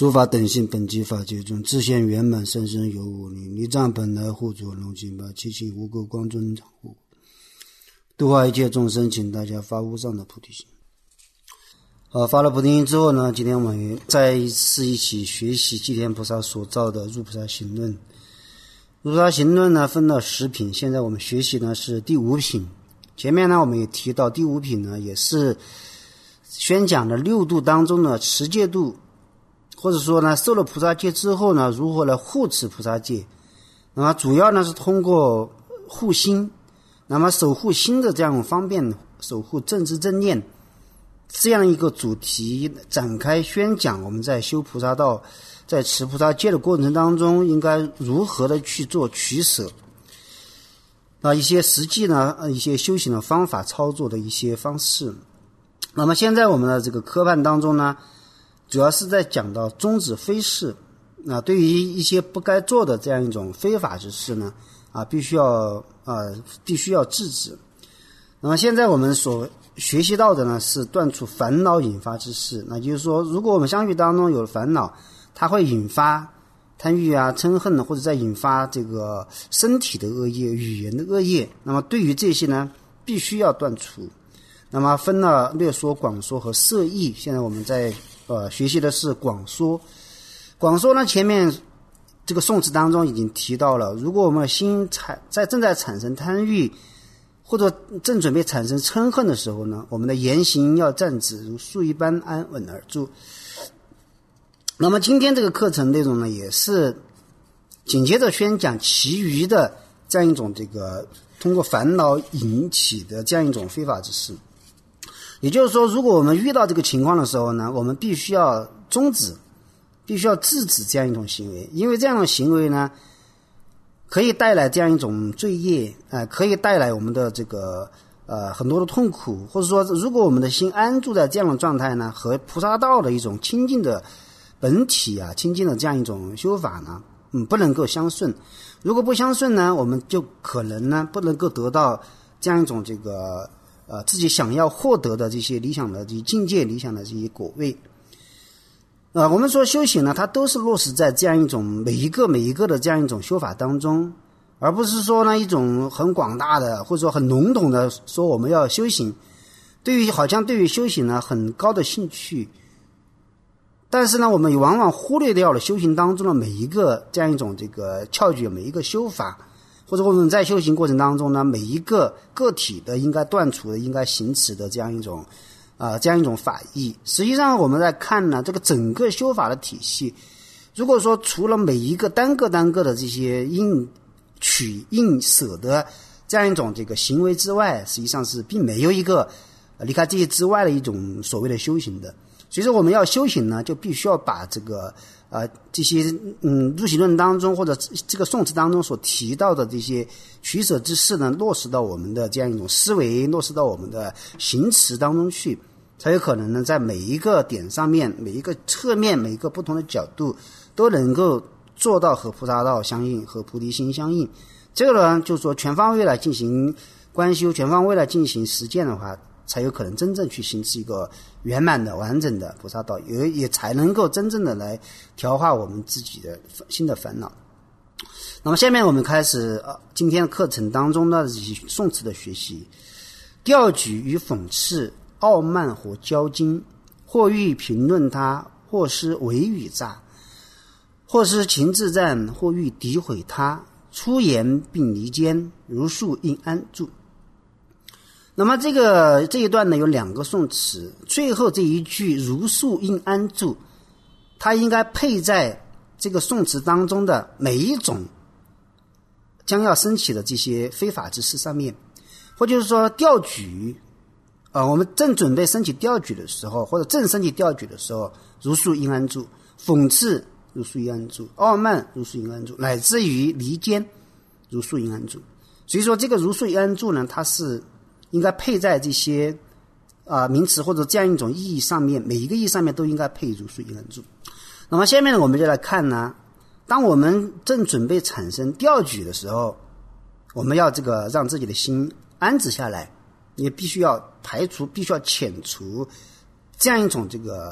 诸法等性本寂法界中，自现圆满生生有无力，离障本来护主龙金巴，七情无垢光尊护，度化一切众生，请大家发无上的菩提心。发了菩提心之后呢，今天我们再一次一起学习寂天菩萨所造的入菩萨行论。入菩萨行论呢分了10品，现在我们学习呢是第5品。前面呢我们也提到第5品呢也是宣讲的6度当中的持戒度，或者说呢受了菩萨戒之后呢如何来护持菩萨戒。那么主要呢是通过护心，那么守护心的这样方便守护正知正念这样一个主题展开宣讲，我们在修菩萨道在持菩萨戒的过程当中应该如何的去做取舍，一些实际呢一些修行的方法操作的一些方式。那么现在我们的这个科判当中呢主要是在讲到终止非事，对于一些不该做的这样一种非法之事呢必须要制止。那么现在我们所学习到的呢是断除烦恼引发之事，那就是说如果我们相续当中有烦恼，它会引发贪欲嗔恨，或者再引发这个身体的恶业语言的恶业，那么对于这些呢必须要断除。那么分了略说广说和摄意，现在我们在学习的是广说。广说呢前面这个颂词当中已经提到了，如果我们心正在产生贪欲或者正准备产生嗔恨的时候呢，我们的言行要站直，如树一般安稳而住。那么今天这个课程内容呢也是紧接着宣讲其余的这样一种这个通过烦恼引起的这样一种非法之事。也就是说如果我们遇到这个情况的时候呢，我们必须要终止，必须要制止这样一种行为，因为这样的行为呢可以带来这样一种罪业，可以带来我们的这个很多的痛苦，或者说如果我们的心安住在这样的状态呢，和菩萨道的一种清净的本体清净的这样一种修法呢不能够相顺。如果不相顺呢，我们就可能呢不能够得到这样一种这个自己想要获得的这些理想的这些境界，理想的这些果位。我们说修行呢它都是落实在这样一种每一个的这样一种修法当中，而不是说呢一种很广大的或者说很笼统的说我们要修行，好像对于修行呢很高的兴趣，但是呢我们往往忽略掉了修行当中的每一个这样一种这个窍诀，每一个修法，或者我们在修行过程当中呢每一个个体的应该断除的应该行持的这样一种法义。实际上我们在看呢这个整个修法的体系，如果说除了每一个单个的这些应取应舍的这样一种这个行为之外，实际上是并没有一个离开这些之外的一种所谓的修行的。所以说我们要修行呢就必须要把这个这些入行论当中或者这个颂词当中所提到的这些取舍之事呢落实到我们的这样一种思维，落实到我们的行持当中去，才有可能呢在每一个点上面，每一个侧面，每一个不同的角度都能够做到和菩萨道相应，和菩提心相应。这个呢就是说全方位来进行观修，全方位来进行实践的话，才有可能真正去行持一个圆满的完整的菩萨道，也才能够真正的来调化我们自己的新的烦恼。那么下面我们开始今天的课程当中的这些颂词的学习。调举与讽刺，傲慢或骄矜，或欲评论他，或是伪语诈，或是情自赞，或欲诋毁他，出言并离间，如数应安住。那么这一段呢有2个颂词，最后这一句如数应安住，它应该配在这个颂词当中的每一种将要升起的这些非法之事上面。或就是说调举我们正准备升起调举的时候，或者正升起调举的时候，如数应安住，讽刺如数应安住，傲慢如数应安住，乃至于离间如数应安住。所以说这个如数应安住呢，它是应该配在这些名词或者这样一种意义上面，每一个意义上面都应该配如数应安住。那么下面我们就来看呢，当我们正准备产生调举的时候，我们要这个让自己的心安止下来，也必须要排除，必须要遣除这样一种这个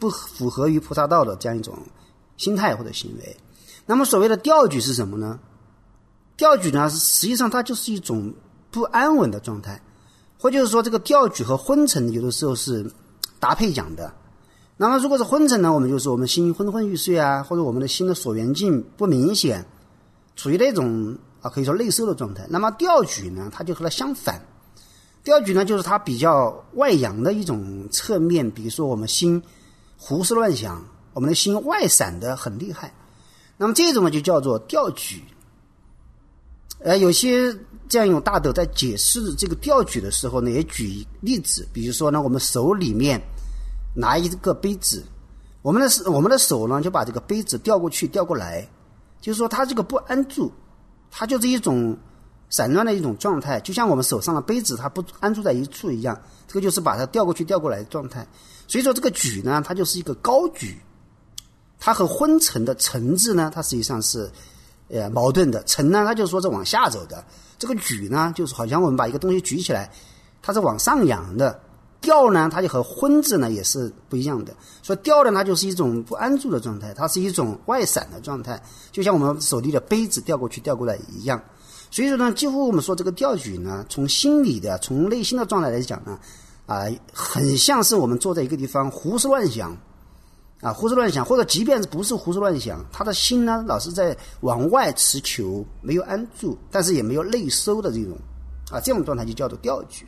不符合于菩萨道的这样一种心态或者行为。那么所谓的掉举是什么呢？掉举呢，实际上它就是一种不安稳的状态，或者是说这个掉举和昏沉有的时候是搭配讲的。那么如果是昏沉呢，我们就说我们心昏昏欲睡啊，或者我们的心的所缘境不明显，处于那种可以说内收的状态。那么掉举呢，它就和它相反。掉举呢，就是它比较外扬的一种侧面，比如说我们心胡思乱想，我们的心外散的很厉害。那么这种呢就叫做掉举。有些这样一种大德在解释这个掉举的时候呢，也举例子，比如说呢，我们手里面拿一个杯子，我们的手呢就把这个杯子调过去调过来，就是说它这个不安住，它就是一种散乱的一种状态，就像我们手上的杯子它不安住在一处一样，这个就是把它调过去调过来的状态。所以说这个举呢，它就是一个高举，它和昏沉的沉字呢，它实际上是矛盾的。沉呢，它就是说是往下走的，这个举呢，就是好像我们把一个东西举起来，它是往上扬的。掉呢，它就和昏字呢也是不一样的。所以掉呢，它就是一种不安住的状态，它是一种外散的状态，就像我们手里的杯子调过去调过来一样。所以说呢，几乎我们说这个掉举呢，从心理的、从内心的状态来讲呢，很像是我们坐在一个地方胡思乱想。胡思乱想，或者即便不是胡思乱想，他的心呢老是在往外持求，没有安住，但是也没有内收的这种状态就叫做掉举。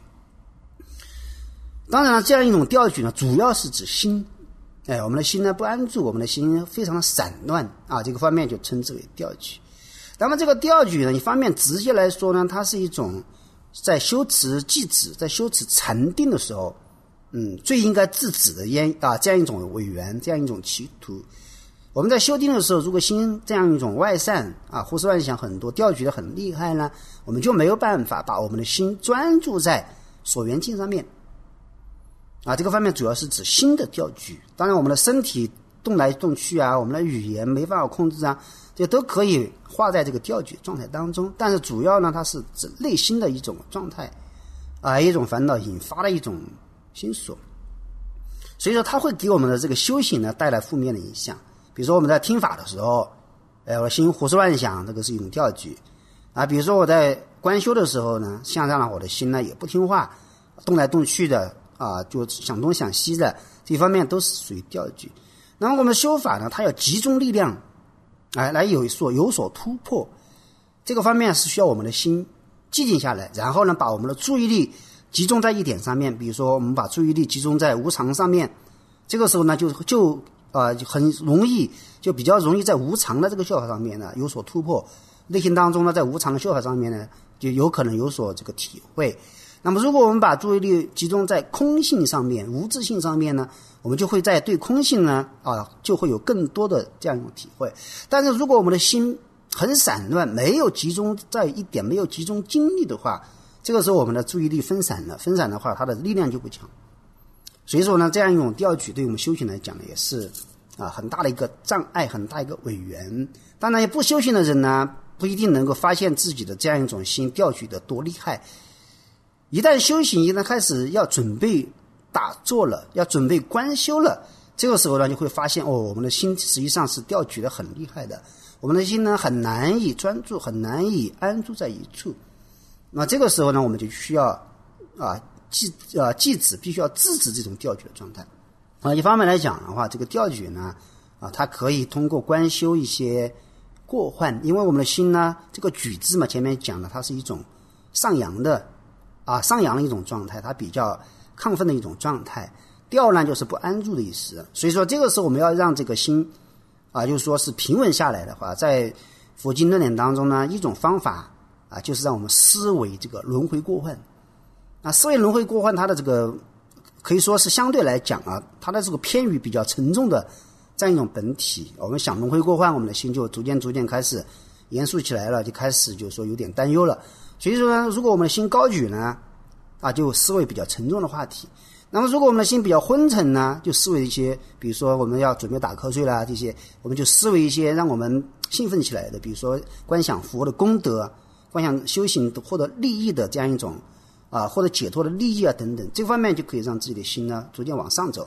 当然了，这样一种掉举呢，主要是指心，我们的心呢不安住，我们的心非常的散乱这个方面就称之为掉举。那么这个掉举呢，一方面直接来说呢，它是一种在修持寂止，在修持禅定的时候最应该制止的这样一种违缘，这样一种企图。我们在修定的时候，如果心这样一种外散胡思乱想很多，掉举的很厉害呢，我们就没有办法把我们的心专注在所缘境上面这个方面主要是指心的掉举。当然我们的身体动来动去我们的语言没办法控制这都可以化在这个掉举状态当中，但是主要呢，它是指内心的一种状态一种烦恼引发的一种心所。所以说它会给我们的这个修行呢带来负面的影响。比如说我们在听法的时候我心胡思乱想，这个是一种掉举比如说我在观修的时候呢，像这样我的心呢也不听话，动来动去的就想东想西的，这方面都是属于掉举。那么我们修法呢，它要集中力量来有所突破，这个方面是需要我们的心寂静下来，然后呢把我们的注意力集中在一点上面。比如说我们把注意力集中在无常上面，这个时候呢就很容易，就比较容易在无常的这个修法上面呢有所突破，内心当中呢在无常的修法上面呢就有可能有所这个体会。那么如果我们把注意力集中在空性上面、无自性上面呢，我们就会在对空性呢就会有更多的这样一种体会。但是如果我们的心很散乱，没有集中在一点，没有集中精力的话，这个时候我们的注意力分散的话，它的力量就不强。所以说呢，这样一种掉举对我们修行来讲呢，也是很大的一个障碍，很大一个违缘。当然不修行的人呢，不一定能够发现自己的这样一种心掉举的多厉害。一旦修行，一旦开始要准备打坐了，要准备观修了，这个时候呢就会发现我们的心实际上是掉举的很厉害的，我们的心呢很难以专注，很难以安住在一处。那这个时候呢，我们就需要寂止，必须要制止这种掉举的状态一方面来讲的话，这个掉举呢它可以通过观修一些过患，因为我们的心呢，这个举字嘛，前面讲了，它是一种上扬的一种状态，它比较亢奋的一种状态。掉呢就是不安住的意思。所以说这个时候我们要让这个心就是说是平稳下来的话，在佛经论点当中呢，一种方法就是让我们思维这个轮回过患思维轮回过患，它的这个可以说是相对来讲它的这个偏于比较沉重的这样一种本体。我们想轮回过患，我们的心就逐渐开始严肃起来了，就开始就是说有点担忧了。所以说呢，如果我们的心高举呢就思维比较沉重的话题。那么如果我们的心比较昏沉呢，就思维一些，比如说我们要准备打瞌睡啦，这些我们就思维一些让我们兴奋起来的，比如说观想佛的功德，观想修行获得利益的这样一种或者解脱的利益等等，这方面就可以让自己的心呢逐渐往上走。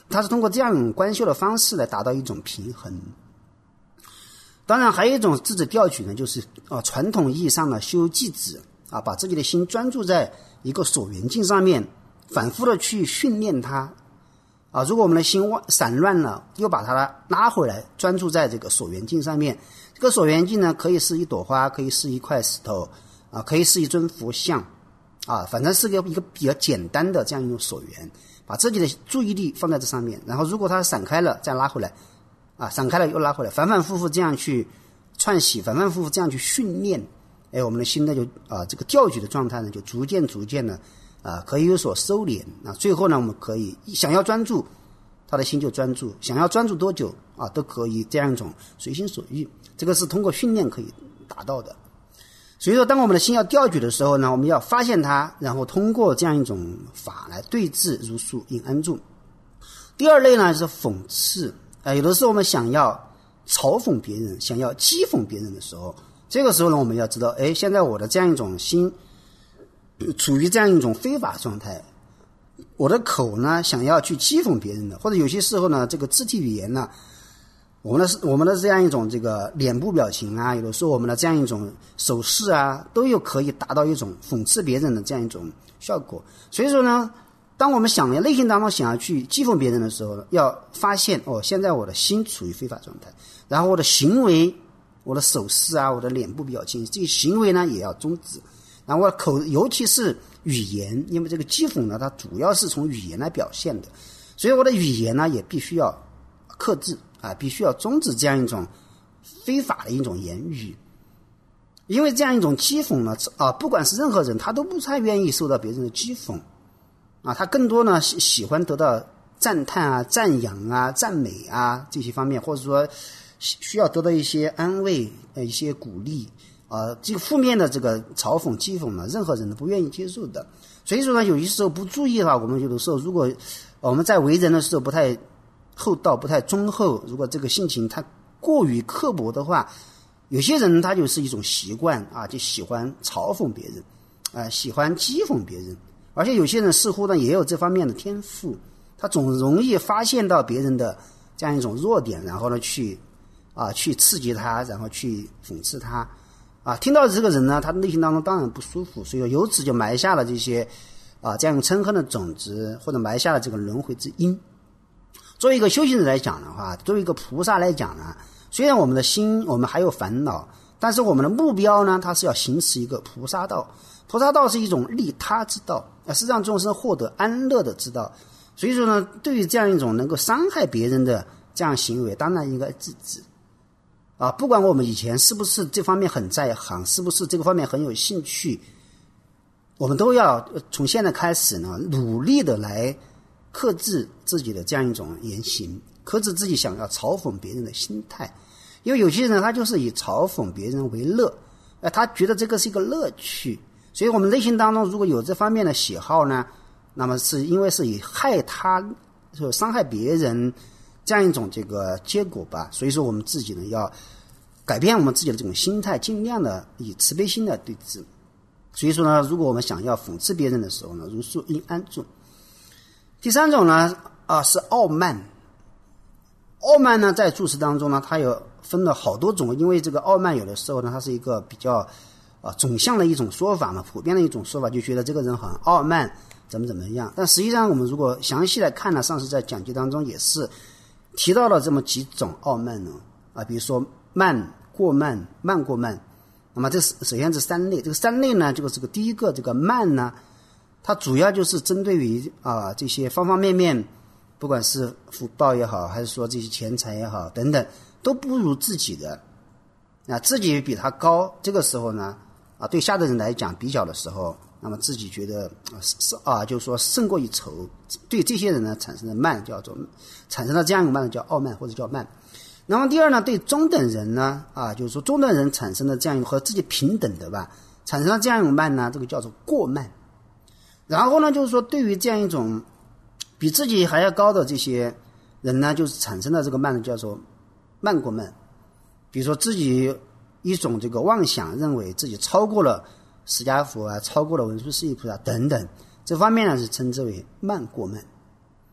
它是通过这样一种观修的方式来达到一种平衡。当然还有一种自止调举呢，就是传统意义上的修寂止把自己的心专注在一个所缘境上面，反复的去训练它如果我们的心散乱了，又把它拉回来，专注在这个所缘境上面。这个所缘境呢，可以是一朵花，可以是一块石头可以是一尊佛像反正是一个比较简单的这样一种所缘，把自己的注意力放在这上面，然后如果它散开了再拉回来散开了又拉回来，反反复复这样去串习，反反复复这样去训练，我们的心呢就这个调举的状态呢就逐渐的可以有所收敛最后呢我们可以想要专注，他的心就专注，想要专注多久都可以这样一种随心所欲，这个是通过训练可以达到的。所以说当我们的心要调举的时候呢，我们要发现它，然后通过这样一种法来对治如数应安住。第二类呢是讽刺有的时候我们想要嘲讽别人，想要讥讽别人的时候，这个时候呢我们要知道现在我的这样一种心处于这样一种非法状态，我的口呢想要去讥讽别人的，或者有些时候呢这个肢体语言呢，我们的这样一种这个脸部表情有的时候我们的这样一种手势都有可以达到一种讽刺别人的这样一种效果。所以说呢，当我们内心当中想要去讥讽别人的时候，要发现现在我的心处于非法状态，然后我的行为，我的手势我的脸部表情，这些行为呢也要终止。然后我的口，尤其是语言，因为这个讥讽呢它主要是从语言来表现的，所以我的语言呢也必须要克制必须要终止这样一种非法的一种言语。因为这样一种讥讽呢不管是任何人，他都不太愿意受到别人的讥讽他更多呢喜欢得到赞叹赞扬赞美这些方面，或者说需要得到一些安慰一些鼓励这个负面的这个嘲讽讥讽呢，任何人都不愿意接受的。所以说呢，有些时候不注意的话，我们有的时候如果我们在为人的时候不太厚道，不太忠厚，如果这个性情他过于刻薄的话，有些人他就是一种习惯就喜欢嘲讽别人喜欢讥讽别人。而且有些人似乎呢也有这方面的天赋，他总容易发现到别人的这样一种弱点，然后呢去刺激他，然后去讽刺他听到这个人呢，他内心当中当然不舒服，所以由此就埋下了这些这样嗔恨的种子，或者埋下了这个轮回之因。作为一个修行人来讲的话，作为一个菩萨来讲呢，虽然我们的心我们还有烦恼，但是我们的目标呢，它是要行持一个菩萨道。菩萨道是一种利他之道是让众生获得安乐的之道。所以说呢，对于这样一种能够伤害别人的这样行为，当然应该制止不管我们以前是不是这方面很在行，是不是这个方面很有兴趣，我们都要从现在开始呢，努力的来克制自己的这样一种言行，克制自己想要嘲讽别人的心态。因为有些人他就是以嘲讽别人为乐他觉得这个是一个乐趣，所以我们内心当中如果有这方面的喜好呢，那么是因为是以害他伤害别人这样一种这个结果吧。所以说我们自己呢要改变我们自己的这种心态，尽量的以慈悲心来对治。所以说呢，如果我们想要讽刺别人的时候呢，如数应安住。第三种呢是傲慢。傲慢呢在住持当中呢，它有分了好多种，因为这个傲慢有的时候呢它是一个比较总项的一种说法嘛，普遍的一种说法，就觉得这个人很傲慢怎么样。但实际上我们如果详细来看呢，上次在讲解当中也是提到了这么几种傲慢呢比如说慢过慢，慢过慢。那么这首先是三类，这个三类呢，就是这个第一个这个慢呢，它主要就是针对于这些方方面面，不管是福报也好，还是说这些钱财也好等等，都不如自己的自己比他高。这个时候呢对下的人来讲比较的时候，那么自己觉得就是说胜过一筹，对这些人呢产生的慢，产生了这样一个慢叫傲慢或者叫慢。然后第二呢，对中等人呢就是说中等人产生的这样一个和自己平等的吧，产生了这样一种慢呢，这个叫做过慢。然后呢就是说对于这样一种比自己还要高的这些人呢，就是产生了这个慢呢，叫做慢过慢。比如说自己一种这个妄想，认为自己超过了释迦佛超过了文殊师利菩萨等等，这方面呢是称之为慢过慢。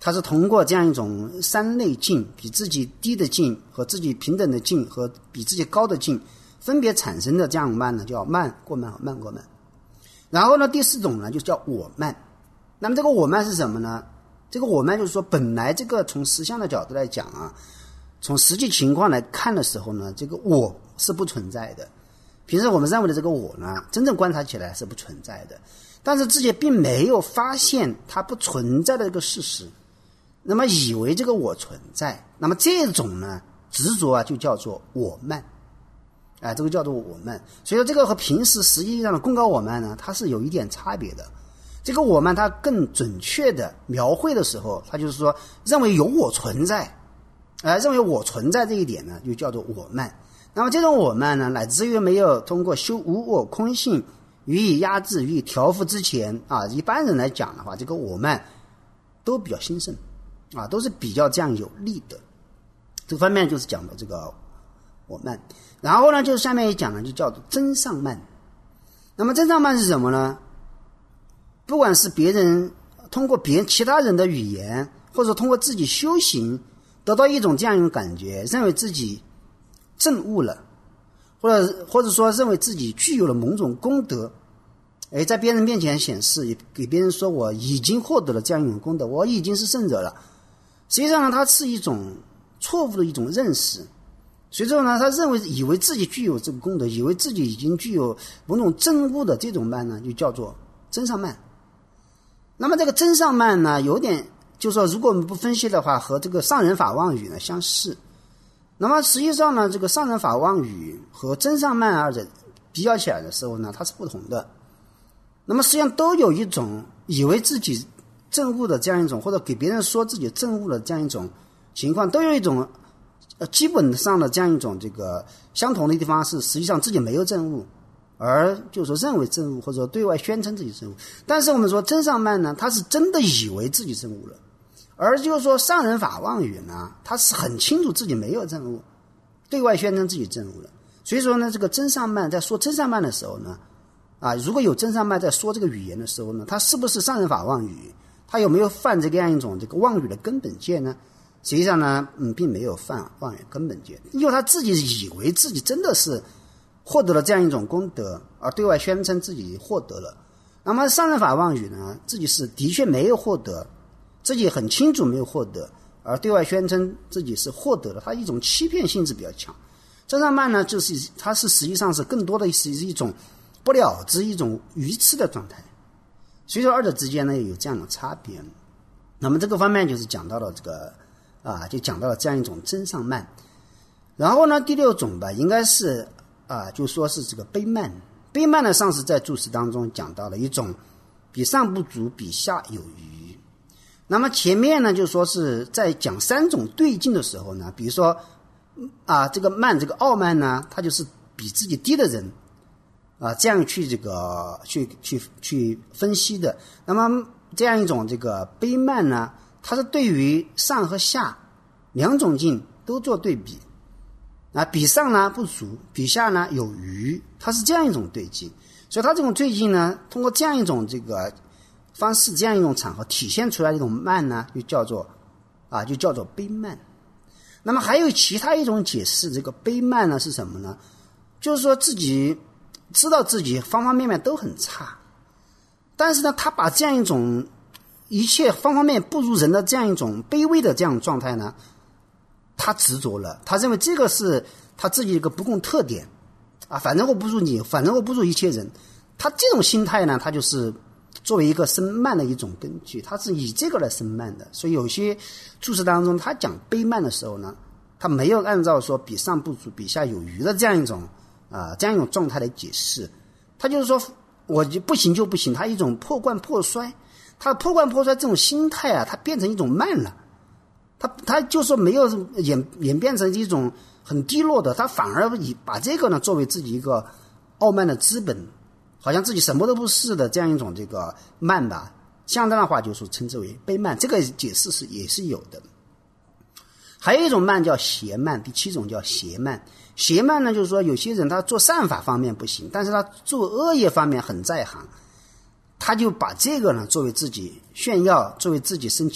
他是通过这样一种三类境，比自己低的境和自己平等的境和比自己高的境分别产生的这样慢呢，叫慢过慢和慢过慢。然后呢，第四种呢就叫我慢。那么这个我慢是什么呢？这个我慢就是说，本来这个从实相的角度来讲啊，从实际情况来看的时候呢，这个我是不存在的。平时我们认为的这个我呢，真正观察起来是不存在的，但是自己并没有发现它不存在的这个事实，那么以为这个我存在，那么这种呢执着啊就叫做我慢，这个叫做我慢。所以说这个和平时实际上的功高我慢呢，它是有一点差别的。这个我慢它更准确的描绘的时候，它就是说认为有我存在，认为我存在这一点呢就叫做我慢。那么这种我慢呢，乃至于没有通过修无我空性予以压制予以调伏之前一般人来讲的话，这个我慢都比较兴盛都是比较这样有利的。这个方面就是讲的这个我慢。然后呢，就是下面一讲呢，就叫做真上慢。那么真上慢是什么呢？不管是别人通过其他人的语言，或者通过自己修行得到一种这样一种感觉，认为自己证悟了，或者说认为自己具有了某种功德，在别人面前显示，也给别人说我已经获得了这样一种功德，我已经是圣者了。实际上呢，它是一种错误的一种认识。所以说呢，他以为自己具有这个功德，以为自己已经具有某种证悟的这种慢呢，就叫做真上慢。那么这个真上慢呢，有点就是说，如果我们不分析的话，和这个上人法妄语呢相似。那么实际上呢，这个上人法妄语和真上慢二者比较起来的时候呢，它是不同的。那么实际上都有一种以为自己证悟的这样一种，或者给别人说自己证悟的这样一种情况，都有一种基本上的这样一种这个相同的地方是，实际上自己没有证悟，而就是说认为证悟，或者说对外宣称自己证悟。但是我们说真上慢呢，他是真的以为自己证悟了。而就是说上人法妄语呢，他是很清楚自己没有证悟，对外宣称自己证悟了。所以说呢，这个真上慢在说真上慢的时候呢，如果有真上慢在说这个语言的时候呢，他是不是上人法妄语？他有没有犯这个样一种这个妄语的根本戒呢？实际上呢，并没有犯妄语根本戒，因为他自己以为自己真的是获得了这样一种功德，而对外宣称自己获得了。那么上人法妄语呢，自己是的确没有获得，自己很清楚没有获得，而对外宣称自己是获得了，它一种欺骗性质比较强。真上慢呢，就是它是实际上是更多的是一种不了知，一种愚痴的状态。所以说二者之间呢有这样的差别。那么这个方面就是讲到了这个就讲到了这样一种真上慢。然后呢，第六种吧，应该是就说是这个卑慢。卑慢呢，上次在注释当中讲到了一种比上不足，比下有余。那么前面呢，就说是在讲三种对境的时候呢，比如说这个慢，这个傲慢呢，它就是比自己低的人这样去这个去分析的。那么这样一种这个卑慢呢，它是对于上和下两种境都做对比比上呢不足，比下呢有余，它是这样一种对境。所以它这种对境呢，通过这样一种这个方式，这样一种场合体现出来的一种慢呢，就叫做卑慢。那么还有其他一种解释，这个卑慢呢是什么呢？就是说自己知道自己方方面面都很差，但是呢，他把这样一种一切方方面面不如人的这样一种卑微的这样状态呢，他执着了，他认为这个是他自己一个不共特点反正我不如你，反正我不如一切人。他这种心态呢，他就是作为一个生慢的一种根据，他是以这个来生慢的。所以有些注释当中他讲卑慢的时候呢，他没有按照说比上不足比下有余的这样一种状态来解释，他就是说我就不行就不行，他一种破罐破摔，他破罐破摔这种心态他变成一种慢了，他就说没有演变成一种很低落的，他反而把这个呢作为自己一个傲慢的资本，好像自己什么都不是的这样一种这个慢吧，相当的话就是称之为卑慢，这个解释也是有的。还有一种慢叫邪慢，第七种叫邪慢。邪慢呢，就是说有些人他做善法方面不行，但是他做恶业方面很在行，他就把这个呢作为自己炫耀，作为自己升起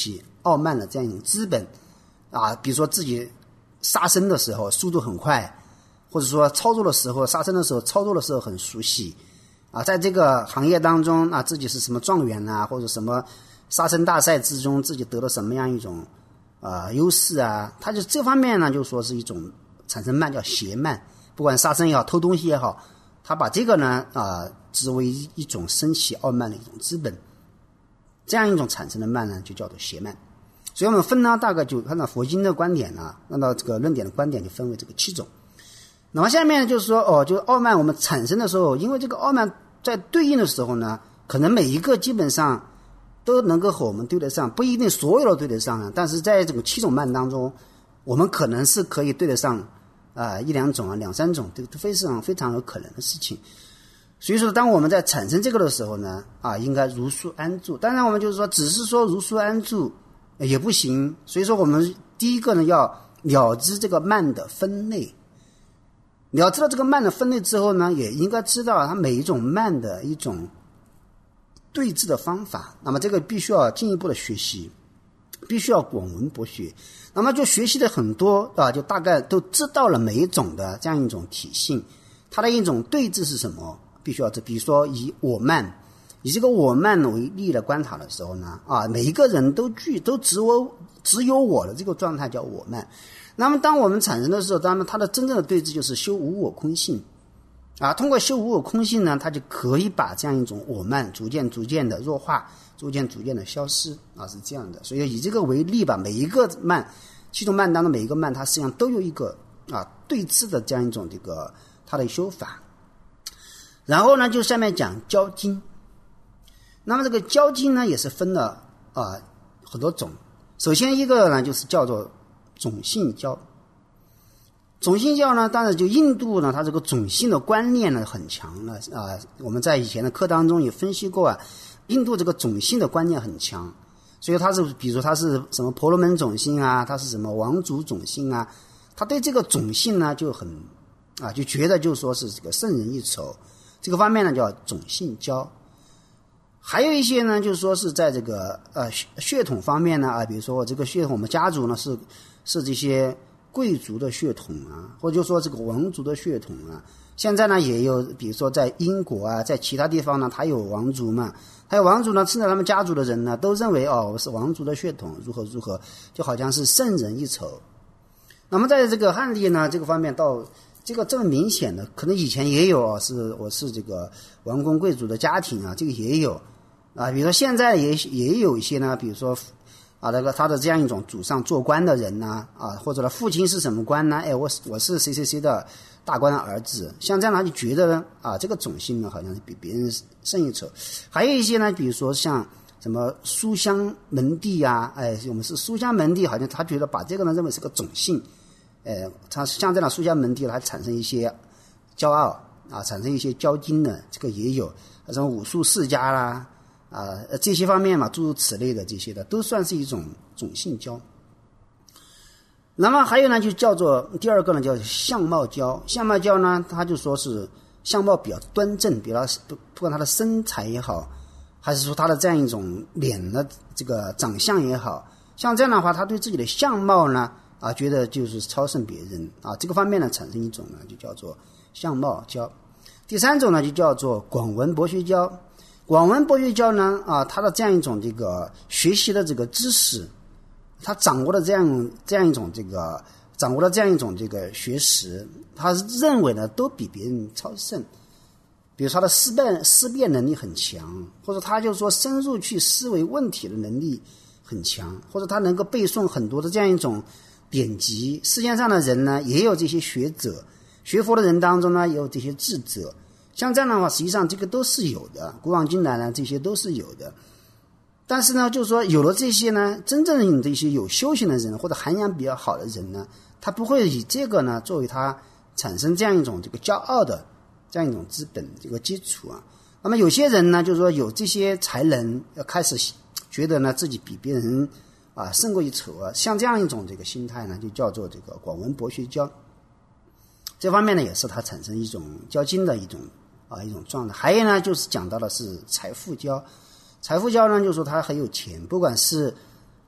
傲慢的这样一种资本啊，比如说自己杀生的时候速度很快，或者说操作的时候杀生的时候操作的时候很熟悉啊，在这个行业当中啊，自己是什么状元啊，或者什么杀生大赛之中自己得了什么样一种优势啊，他就这方面呢就说是一种产生慢，叫邪慢，不管杀生也好偷东西也好，他把这个呢视为一种升起傲慢的一种资本，这样一种产生的慢呢就叫做邪慢。所以我们分呢大概就按照佛经的观点呢，按照这个论点的观点就分为这个7种。那么下面就是说就傲慢我们产生的时候，因为这个傲慢在对应的时候呢，可能每一个基本上都能够和我们对得上，不一定所有的对得上啊，但是在这个7种慢当中，我们可能是可以对得上1、2种2、3种，这个非常有可能的事情。所以说当我们在产生这个的时候呢应该如数安住。当然我们就是说只是说如数安住也不行，所以说我们第一个呢要了知这个慢的分类，了知到这个慢的分类之后呢，也应该知道它每一种慢的一种对治的方法。那么这个必须要进一步的学习，必须要广文博学。那么就学习的很多就大概都知道了每一种的这样一种体性，它的一种对治是什么，必须要比如说以这个我慢为例来观察的时候呢每一个人都只有我的这个状态叫我慢。那么当我们产生的时候，当然它的真正的对治就是修无我空性通过修无我空性呢，它就可以把这样一种我慢逐渐的弱化，逐渐的消失是这样的。所以以这个为例吧，每一个慢7种慢当中每一个慢它实际上都有一个对治的这样一种这个它的修法。然后呢就下面讲教经。那么这个教经呢也是分了很多种。首先一个呢就是叫做种性教。种性教呢，当然就印度呢，它这个种性的观念呢很强了我们在以前的课当中也分析过印度这个种性的观念很强，所以它是比如它是什么婆罗门种性它是什么王族种性他对这个种性呢就很就觉得就说是这个胜人一筹，这个方面呢叫种性教。还有一些呢就是说是在这个血统方面呢比如说我这个血统我们家族呢是这些贵族的血统或者就说这个王族的血统现在呢也有比如说在英国在其他地方呢它有王族嘛，还有王族呢，甚至他们家族的人呢都认为我是王族的血统如何，就好像是胜人一筹。那么在这个汉地呢这个方面到这么明显的，可能以前也有我是这个王公贵族的家庭这个也有比如说现在也有一些呢，比如说那个他的这样一种祖上做官的人或者父亲是什么官呢？我是谁谁谁的大官的儿子，像这样他就觉得这个种姓呢好像是比别人胜一筹。还有一些呢，比如说像什么书香门第我们是书香门第，好像他觉得把这个呢认为是个种姓，他像这样书香门第他产生一些骄傲产生一些骄矜的，这个也有什么武术世家啦这些方面嘛，诸如此类的这些的都算是一种种姓教。那么还有呢就叫做第二个呢叫相貌教。相貌教呢他就说是相貌比较端正，比较不管他的身材也好，还是说他的这样一种脸的这个长相也好，像这样的话他对自己的相貌呢觉得就是超胜别人这个方面呢产生一种呢就叫做相貌教。第三种呢就叫做广文博学教。广文博学教呢他的这样一种这个学习的这个知识，他掌握的这样一种这个掌握了这样一种这个学识，他认为呢都比别人超胜。比如说他的思辨能力很强，或者他就说深入去思维问题的能力很强，或者他能够背诵很多的这样一种典籍。世界上的人呢也有这些学者，学佛的人当中呢也有这些智者，像这样的话实际上这个都是有的，古往今来呢这些都是有的。但是呢就是说有了这些呢，真正的一些有修行的人或者涵养比较好的人呢，他不会以这个呢作为他产生这样一种这个骄傲的这样一种资本这个基础那么有些人呢就是说有这些才能，要开始觉得呢自己比别人胜过一筹像这样一种这个心态呢就叫做这个广文博学教。这方面呢也是他产生一种教经的一种状态。还有呢就是讲到的是财富教。财富教呢就是说他很有钱，不管是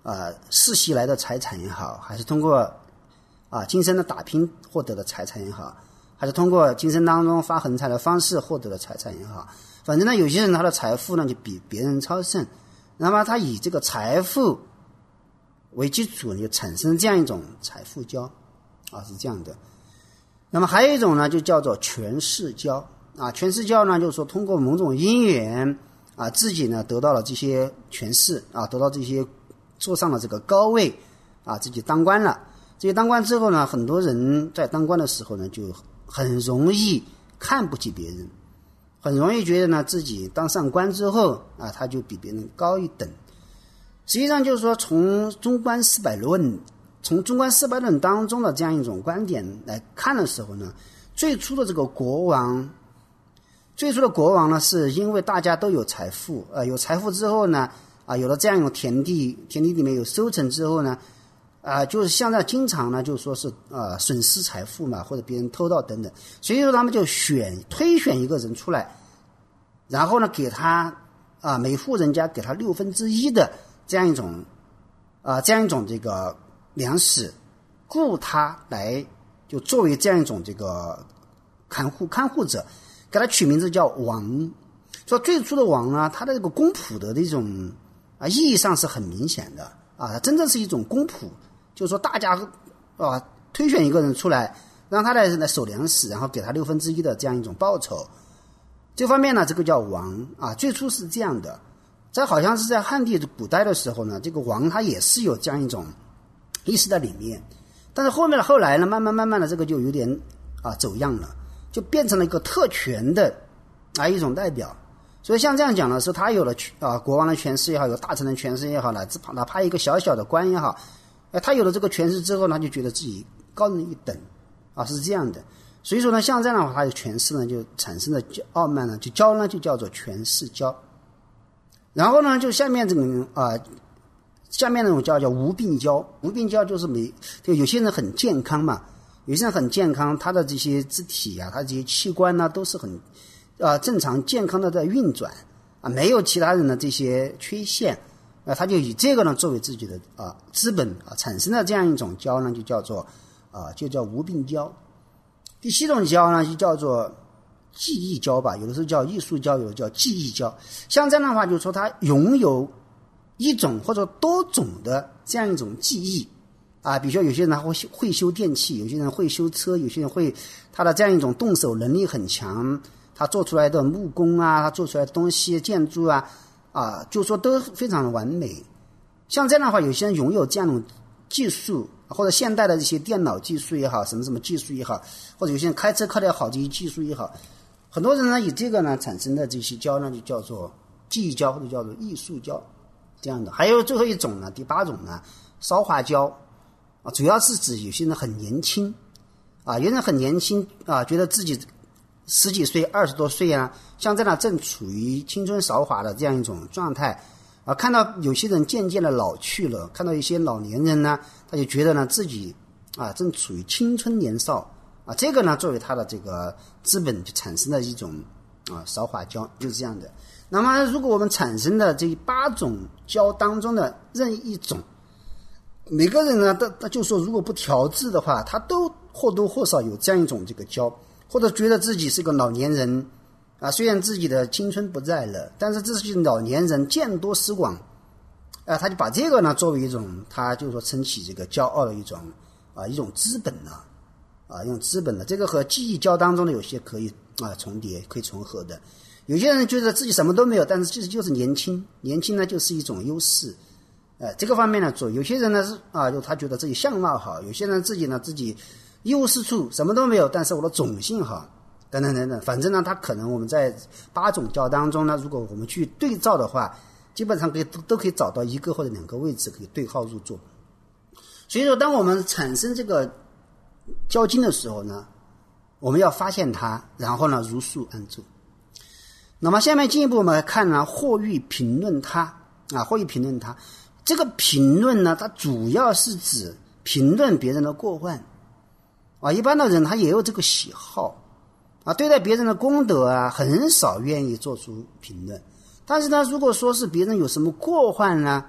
世袭来的财产也好，还是通过今生的打拼获得的财产也好，还是通过今生当中发横财的方式获得的财产也好，反正呢有些人他的财富呢就比别人超胜，那么他以这个财富为基础，就产生这样一种财富交是这样的。那么还有一种呢就叫做权势交权势交呢就是说通过某种因缘自己呢得到了这些权势得到这些坐上了这个高位自己当官了。这些当官之后呢，很多人在当官的时候呢就很容易看不起别人，很容易觉得呢自己当上官之后他就比别人高一等。实际上就是说从中观四百论当中的这样一种观点来看的时候呢，最初的国王呢是因为大家都有财富有财富之后呢有了这样一种田地里面有收成之后呢就是现在经常呢就说是损失财富嘛，或者别人偷盗等等，所以说他们就推选一个人出来，然后呢给他每户人家给他1/6的这样一种这个粮食，雇他来就作为这样一种这个看护者，给他取名字叫王。说最初的王呢，他的这个公仆的这种意义上是很明显的真正是一种公仆，就是说大家推选一个人出来，让他来守粮食，然后给他1/6的这样一种报酬。这方面呢，这个叫王最初是这样的。这好像是在汉地古代的时候呢，这个王他也是有这样一种意识在里面，但是后来呢，慢慢的这个就有点走样了，就变成了一个特权的一种代表。所以像这样讲的是，他有了国王的权势也好，有大臣的权势也好，哪怕一个小小的官也好，他有了这个权势之后，他就觉得自己高人一等是这样的。所以说呢，像这样的话，他的权势呢就产生了傲慢呢，就交呢就叫做权势交。然后呢，就下面这种下面那种叫无病交。无病交就是就有些人很健康嘛，有些人很健康，他的这些肢体他这些器官呢都是很正常健康的在运转没有其他人的这些缺陷他就以这个呢作为自己的资本产生的这样一种交呢，就叫无病交。第7种交呢就叫做技艺交吧，有的时候叫艺术交，有的叫技艺交。像这样的话，就是说他拥有一种或者多种的这样一种技艺比如说有些人他会修电器，有些人会修车，有些人会他的这样一种动手能力很强，他做出来的木工他做出来的东西建筑就说都非常的完美。像这样的话，有些人拥有这样的技术，或者现代的这些电脑技术也好，什么技术也好，或者有些人开车开得好，这些技术也好，很多人呢以这个呢产生的这些交呢就叫做技艺交或者叫做艺术交这样的。还有最后一种呢，第8种呢，韶华交主要是指有些人很年轻有人很年轻觉得自己10几岁20多岁像这样正处于青春韶华的这样一种状态看到有些人渐渐的老去了，看到一些老年人呢，他就觉得呢自己正处于青春年少这个呢作为他的这个资本就产生的一种韶华交，就是这样的。那么如果我们产生的这8种交当中的任意一种，每个人呢他就说如果不调制的话，他都或多或少有这样一种这个交，或者觉得自己是个老年人虽然自己的青春不在了，但是这些老年人见多识广他就把这个呢作为一种他就说撑起这个骄傲的一种资本一种资本这个和技艺交当中的有些可以重叠可以重合的。有些人觉得自己什么都没有，但是就是年轻呢就是一种优势这个方面呢做。有些人呢是就他觉得自己相貌好，有些人自己一无是处，什么都没有，但是我的种性好等等等等。反正呢他可能我们在8种交当中呢，如果我们去对照的话，基本上都可以找到1个或者2个位置可以对号入座。所以说当我们产生这个交金的时候呢，我们要发现它，然后呢如数按住。那么下面进一步我们来看呢，或欲评论它或欲评论它。这个评论呢，它主要是指评论别人的过患一般的人他也有这个喜好对待别人的功德很少愿意做出评论。但是呢，如果说是别人有什么过患呢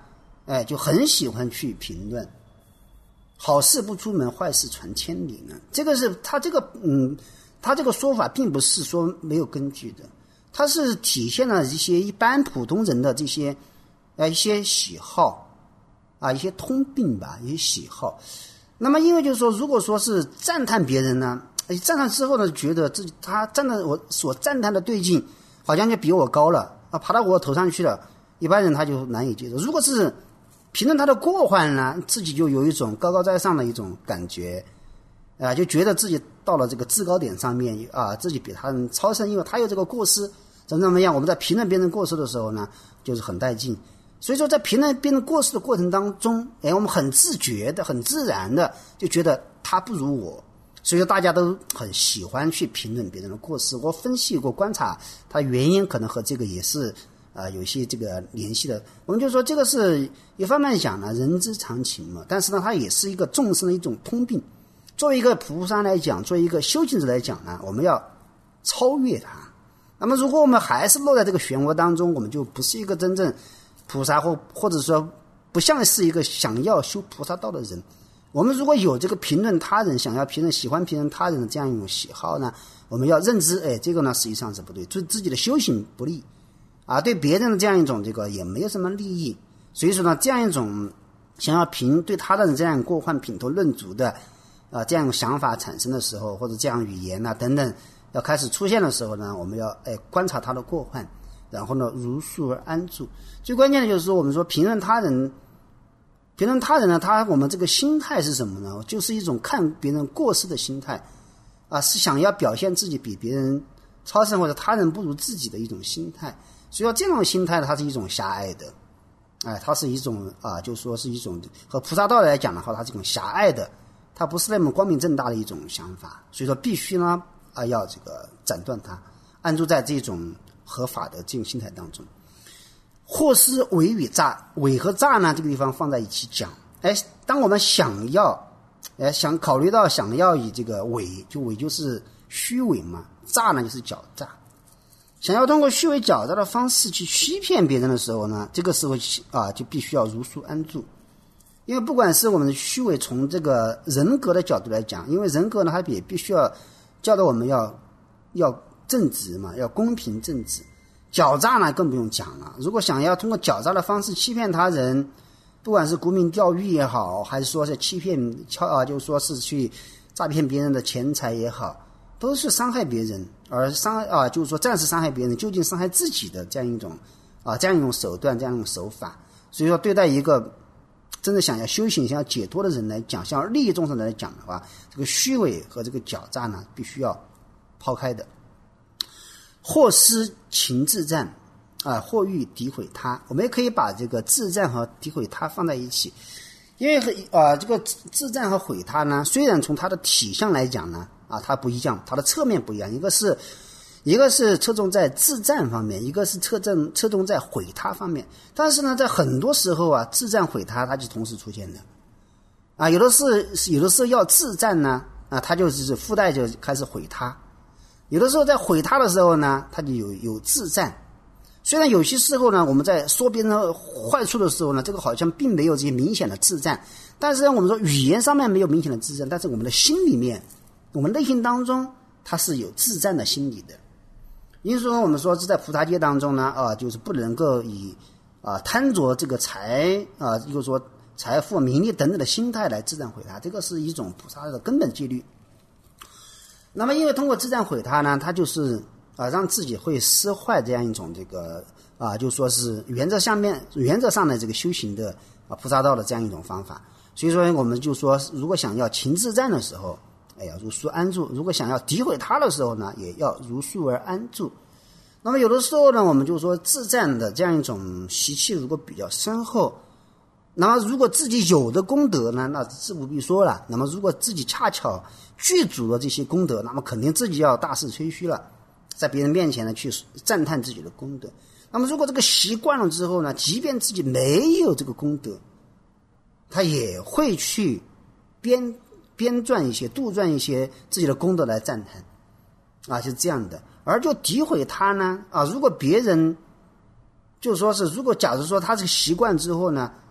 就很喜欢去评论，好事不出门，坏事传千里呢。这个是他这个说法并不是说没有根据的，它是体现了一些一般普通人的这些一些喜好一些通病吧，一些喜好。那么因为就是说，如果说是赞叹别人呢，赞叹之后呢，觉得自己他站在我所赞叹的对境，好像就比我高了爬到我头上去了，一般人他就难以接受。如果是评论他的过患呢，自己就有一种高高在上的一种感觉就觉得自己到了这个制高点上面自己比他人超胜，因为他有这个过失怎么样。我们在评论别人过失的时候呢，就是很带劲。所以说在评论别人过失的过程当中我们很自觉的很自然的就觉得他不如我，所以说大家都很喜欢去评论别人的过失。我分析过观察它原因，可能和这个也是有些这个联系的。我们就说这个是一方面讲呢，人之常情嘛，但是呢它也是一个众生的一种通病。作为一个菩萨来讲，作为一个修行者来讲呢，我们要超越它。那么如果我们还是落在这个漩涡当中，我们就不是一个真正菩萨，或者说不像是一个想要修菩萨道的人。我们如果有这个评论他人，想要评论喜欢评论他人的这样一种喜好呢，我们要认知这个呢实际上是不对，对自己的修行不利对别人的这样一种这个也没有什么利益。所以说呢，这样一种想要对他人这样过患品头论足的这样一种想法产生的时候，或者这样语言等等要开始出现的时候呢，我们要观察他的过患，然后呢如数而安住。最关键的就是说，我们说评论他人呢，我们这个心态是什么呢？就是一种看别人过失的心态是想要表现自己比别人超胜或者他人不如自己的一种心态。所以说这种心态它是一种狭隘的它是一种就说是一种和菩萨道来讲的话，它是一种狭隘的，它不是那么光明正大的一种想法。所以说必须呢要这个斩断它，安住在这种合法的这种心态当中。祸施伪与诈，伪和诈呢这个地方放在一起讲。当我们想考虑到想要以这个伪就是虚伪嘛，诈呢就是狡诈，想要通过虚伪狡诈的方式去欺骗别人的时候呢，这个时候就必须要如数安住。因为不管是我们的虚伪从这个人格的角度来讲，因为人格呢它也必须要教导我们要正直嘛，要公平正直。狡诈呢更不用讲了，如果想要通过狡诈的方式欺骗他人，不管是沽名钓誉也好，还是说是欺骗就是说是去诈骗别人的钱财也好，都是伤害别人，而就是说暂时伤害别人，究竟伤害自己的这样一种手段，这样一种手法。所以说对待一个真的想要修行想要解脱的人来讲，想要利益众生来讲的话，这个虚伪和这个狡诈呢必须要抛开的。或施情自赞或欲诋毁他，我们也可以把这个自赞和诋毁他放在一起。因为这个自赞和毁他呢，虽然从它的体相来讲呢它不一样，它的侧面不一样，一个是侧重在自赞方面，一个是侧重在毁他方面。但是呢在很多时候自赞毁他它就同时出现的有的时候要自赞呢它就是附带就开始毁他，有的时候在毁他的时候呢他就有自赞。虽然有些时候呢我们在说别人的坏处的时候呢，这个好像并没有这些明显的自赞，但是呢我们说语言上面没有明显的自赞，但是我们的心里面，我们内心当中它是有自赞的心理的。因为说我们说是在菩萨戒当中呢就是不能够以贪着这个就是说财富名利等等的心态来自赞毁他，这个是一种菩萨的根本纪律。那么因为通过自赞毁他呢，他就是让自己会失坏这样一种这个就说是原则上的这个修行的菩萨道的这样一种方法。所以说我们就说，如果想要勤自赞的时候要如数安住，如果想要诋毁他的时候呢，也要如数而安住。那么有的时候呢，我们就说自赞的这样一种习气如果比较深厚，那么如果自己有的功德呢，那自不必说了。那么如果自己恰巧具足了这些功德，那么肯定自己要大肆吹嘘了，在别人面前呢去赞叹自己的功德。那么如果这个习惯了之后呢，即便自己没有这个功德，他也会去编撰一些杜撰一些自己的功德来赞叹就是这样的。而就诋毁他呢如果别人就说是，如果假如说他这个习惯之后呢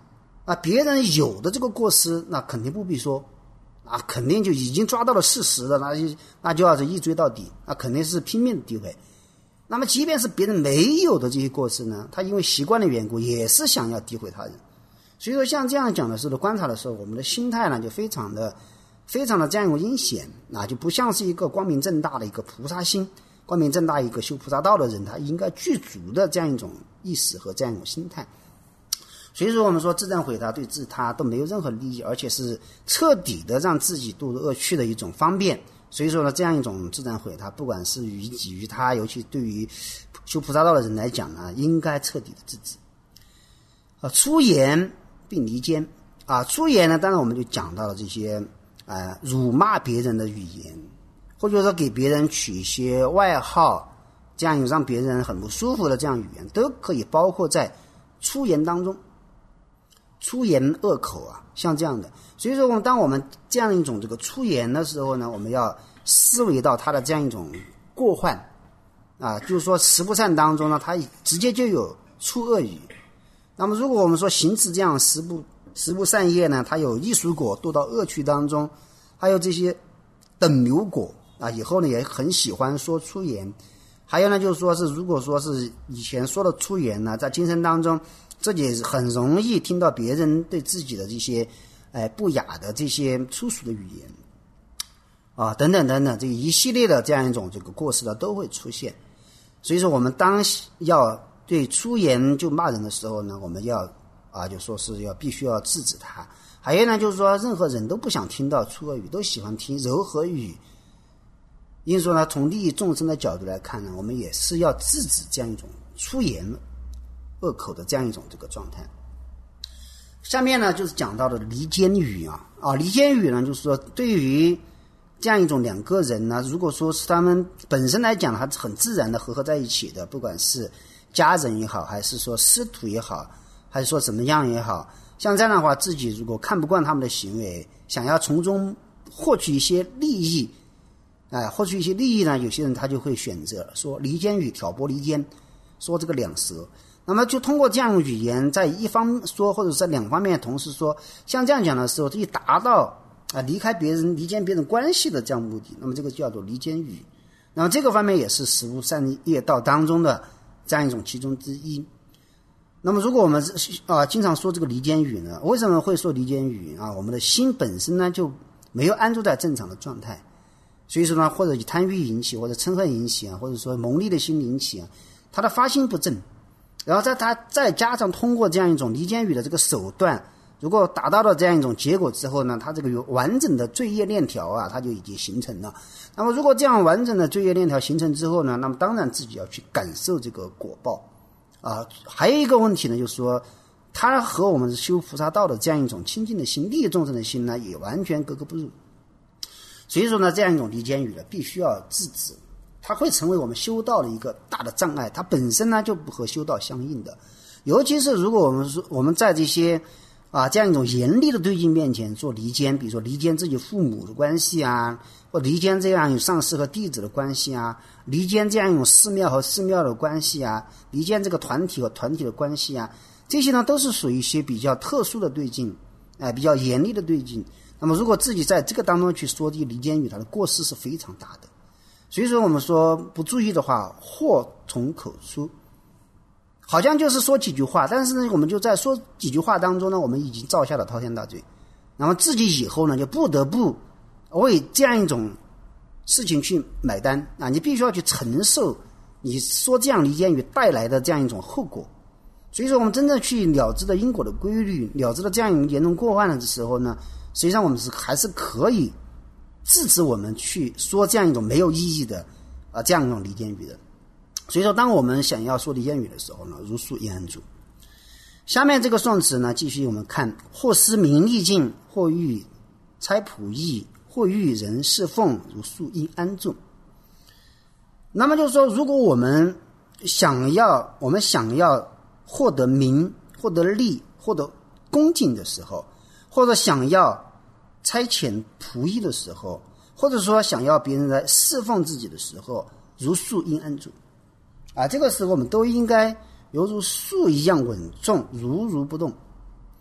别人有的这个过失，那肯定不必说，肯定就已经抓到了事实了，那就要是一追到底，肯定是拼命的诋毁。那么即便是别人没有的这些过失呢，他因为习惯的缘故，也是想要诋毁他人。所以说像这样讲的时候，观察的时候，我们的心态呢就非常的这样一个阴险，就不像是一个光明正大的一个菩萨心，光明正大一个修菩萨道的人，他应该具足的这样一种意识和这样一种心态。所以说我们说自证毁他对自他都没有任何利益，而且是彻底的让自己堕入恶趣的一种方便。所以说呢，这样一种自证毁他，不管是于己于他，尤其对于修菩萨道的人来讲呢，应该彻底的制止。出言并离间出言呢，当然我们就讲到了这些辱骂别人的语言，或者说给别人取一些外号，这样让别人很不舒服的这样语言，都可以包括在出言当中。出言恶口像这样的。所以说当我们这样一种这个出言的时候呢，我们要思维到他的这样一种过患就是说十不善当中呢，他直接就有出恶语。那么如果我们说行持这样十不善业呢，它有异熟果堕到恶趣当中，还有这些等流果以后呢也很喜欢说出言。还有呢就是说是如果说是以前说的出言呢，在今生当中自己很容易听到别人对自己的这些不雅的这些粗俗的语言等等等等，这一系列的这样一种这个过失呢都会出现。所以说我们当要对出言就骂人的时候呢，我们要就说是必须要制止他。还有呢就是说任何人都不想听到出恶语，都喜欢听柔和语。因此说呢，从利益众生的角度来看呢，我们也是要制止这样一种出言恶口的这样一种这个状态。下面呢就是讲到的离间语离间语呢就是说对于这样一种两个人呢，如果说是他们本身来讲它很自然的合在一起的，不管是家人也好，还是说师徒也好，还是说怎么样也好，像这样的话自己如果看不惯他们的行为，想要从中获取一些利益呢，有些人他就会选择说离间语，挑拨离间，说这个两舌。那么就通过这样的语言，在一方说或者在两方面同时说，像这样讲的时候，就达到离开别人、离间别人关系的这样目的，那么这个叫做离间语。那么这个方面也是十不善业道当中的这样一种其中之一。那么如果我们经常说这个离间语呢，为什么会说离间语我们的心本身呢就没有安住在正常的状态，所以说呢，或者以贪欲引起，或者嗔恨引起或者说蒙利的心引起他的发心不正。然后再加上通过这样一种离间语的这个手段，如果达到了这样一种结果之后呢，它这个完整的罪业链条它就已经形成了。那么如果这样完整的罪业链条形成之后呢，那么当然自己要去感受这个果报还有一个问题呢，就是说它和我们修菩萨道的这样一种清净的心、利益众生的心呢，也完全格格不入。所以说呢，这样一种离间语呢，必须要制止。它会成为我们修道的一个大的障碍，它本身呢就不和修道相应的。尤其是如果我们在这些这样一种严厉的对境面前做离间，比如说离间自己父母的关系或离间这样有上师和弟子的关系离间这样一种寺庙和寺庙的关系离间这个团体和团体的关系这些呢都是属于一些比较特殊的对境比较严厉的对境。那么如果自己在这个当中去说这离间语，它的过失是非常大的。所以说我们说不注意的话，祸从口出，好像就是说几句话，但是呢我们就在说几句话当中呢，我们已经造下了滔天大罪。那么自己以后呢就不得不为这样一种事情去买单你必须要去承受你说这样离间语带来的这样一种后果。所以说我们真正去了知的因果的规律，了知的这样一种严重过患的时候呢，实际上我们还是可以制止我们去说这样一种没有意义的这样一种离间语的。所以说当我们想要说离间语的时候呢，如数应安住。下面这个宋词呢，继续我们看，或思名利尽，或欲猜仆役，或欲人侍奉，如数应安住。那么就是说，如果我们想要获得名、获得利、获得恭敬的时候，或者想要差遣仆役的时候，或者说想要别人来侍奉自己的时候，如树应安住这个时候我们都应该犹如树一样稳重，如如不动。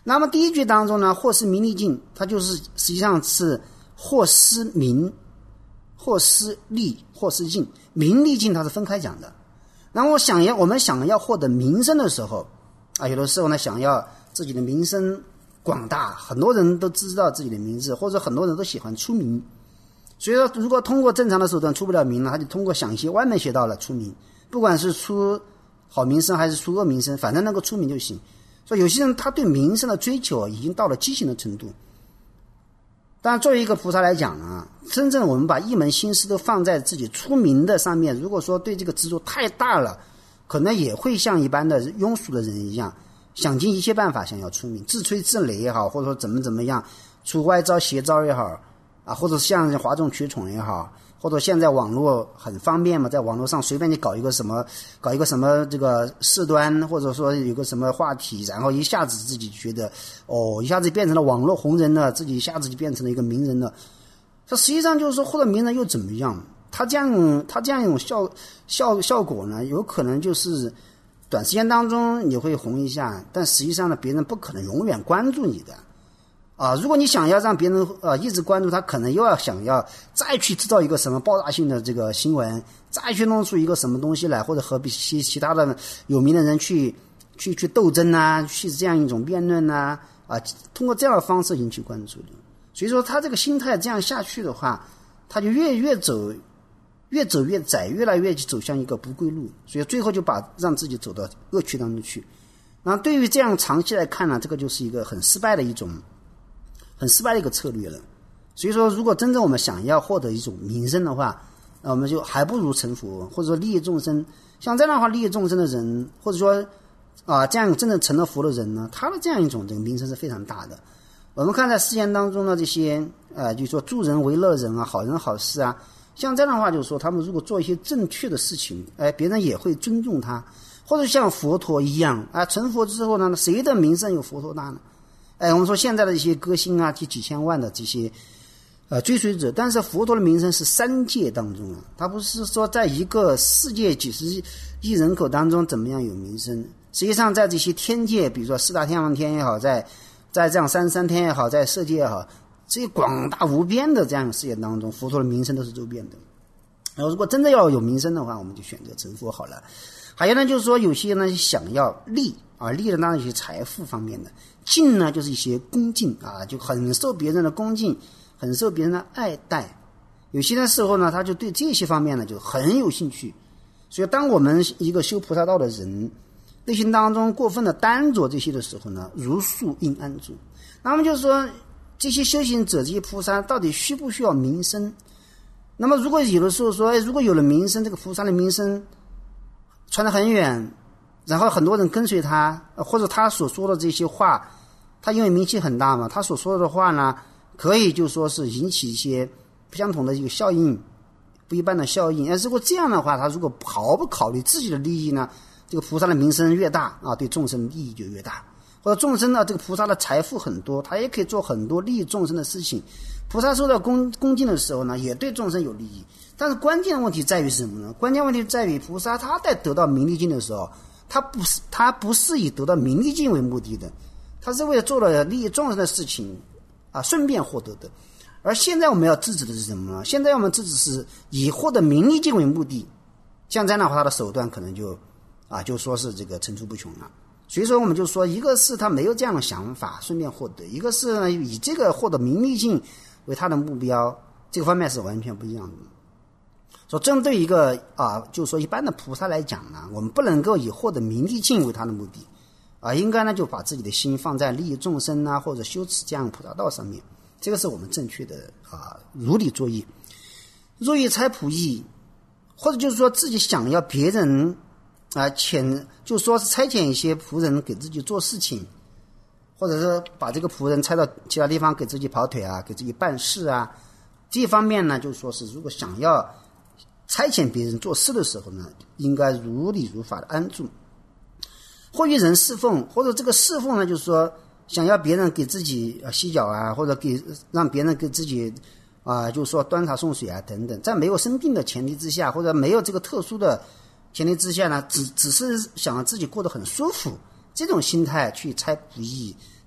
那么第一句当中呢，或施名利尽，它就是实际上是或施名、或施利、或施尽，名利尽它是分开讲的。然后我们想要获得名声的时候啊，有的时候呢想要自己的名声广大，很多人都知道自己的名字，或者很多人都喜欢出名。所以说如果通过正常的手段出不了名了，他就通过想一些歪门邪道了出名，不管是出好名声还是出恶名声，反正能够出名就行。所以有些人他对名声的追求已经到了畸形的程度。当然作为一个菩萨来讲呢，真正我们把一门心思都放在自己出名的上面，如果说对这个执着太大了，可能也会像一般的庸俗的人一样，想尽一切办法想要出名，自吹自擂也好，或者说怎么样，出歪招邪招也好啊，或者像哗众取宠也好，或者现在网络很方便嘛，在网络上随便你搞一个什么这个事端，或者说有个什么话题，然后一下子自己觉得一下子变成了网络红人了，自己一下子就变成了一个名人了。这实际上就是说，获得名人又怎么样？他这样一种效果呢，有可能就是短时间当中你会红一下，但实际上呢，别人不可能永远关注你的。如果你想要让别人一直关注他，可能又要想要再去制造一个什么爆炸性的这个新闻，再去弄出一个什么东西来，或者和其他的有名的人去斗争啊，去这样一种辩论啊，通过这样的方式引起关注的。所以说他这个心态这样下去的话，他就越走越窄，越来越走向一个不归路，所以最后就让自己走到恶趣当中去。然后对于这样长期来看呢，这个就是一个很失败的一个策略了。所以说如果真正我们想要获得一种名声的话，我们就还不如成佛，或者说利益众生。像这样的话，利益众生的人，或者说这样真正成了佛的人呢，他的这样一种这个名声是非常大的。我们看在世间当中的这些就是说助人为乐人啊，好人好事啊，像这样的话就是说他们如果做一些正确的事情，别人也会尊重他。或者像佛陀一样成佛之后呢，谁的名声有佛陀大呢？我们说现在的一些歌星啊，几千万的这些追随者，但是佛陀的名声是三界当中他不是说在一个世界几十亿人口当中怎么样有名声。实际上在这些天界，比如说四大天王天也好，在这样三天也好，在色界也好，这些广大无边的这样的世界当中，佛陀的名声都是周遍的。如果真的要有名声的话，我们就选择成佛好了。还有呢，就是说有些呢想要利利的当然一些财富方面的，敬呢就是一些恭敬就很受别人的恭敬，很受别人的爱戴。有些的时候呢，他就对这些方面呢就很有兴趣。所以当我们一个修菩萨道的人内心当中过分的单着这些的时候呢，如树应安住。那么就是说这些修行者，这些菩萨到底需不需要名声？那么如果有的时候说如果有了名声，这个菩萨的名声传得很远，然后很多人跟随他，或者他所说的这些话，他因为名气很大嘛，他所说的话呢可以就说是引起一些不相同的一个效应，不一般的效应。如果这样的话，他如果毫不考虑自己的利益呢，这个菩萨的名声越大对众生利益就越大。或者众生呢，这个菩萨的财富很多，他也可以做很多利益众生的事情。菩萨受到恭敬的时候呢，也对众生有利益。但是关键问题在于什么呢？关键问题在于菩萨他在得到名利尽的时候，他不是以得到名利尽为目的的，他是为了做了利益众生的事情顺便获得的。而现在我们要制止的是什么呢？现在我们制止是以获得名利尽为目的，像这样的话，他的手段可能就说是这个层出不穷了。所以说我们就说，一个是他没有这样的想法顺便获得，一个是呢以这个获得名利尽为他的目标，这个方面是完全不一样的。所以针对一个就是说一般的菩萨来讲呢，我们不能够以获得名利尽为他的目的应该呢就把自己的心放在利益众生或者修持这样菩萨道上面，这个是我们正确的如理作意。若欲差仆役，或者就是说自己想要别人就是说是差遣一些仆人给自己做事情，或者是把这个仆人差到其他地方给自己跑腿给自己办事这方面呢，就是说是如果想要差遣别人做事的时候呢，应该如理如法的安住。或与人侍奉，或者这个侍奉呢，就是说想要别人给自己洗脚或者让别人给自己就是说端茶送水等等，在没有生病的前提之下，或者没有这个特殊的前提之下呢，只是想让自己过得很舒服，这种心态去差仆役，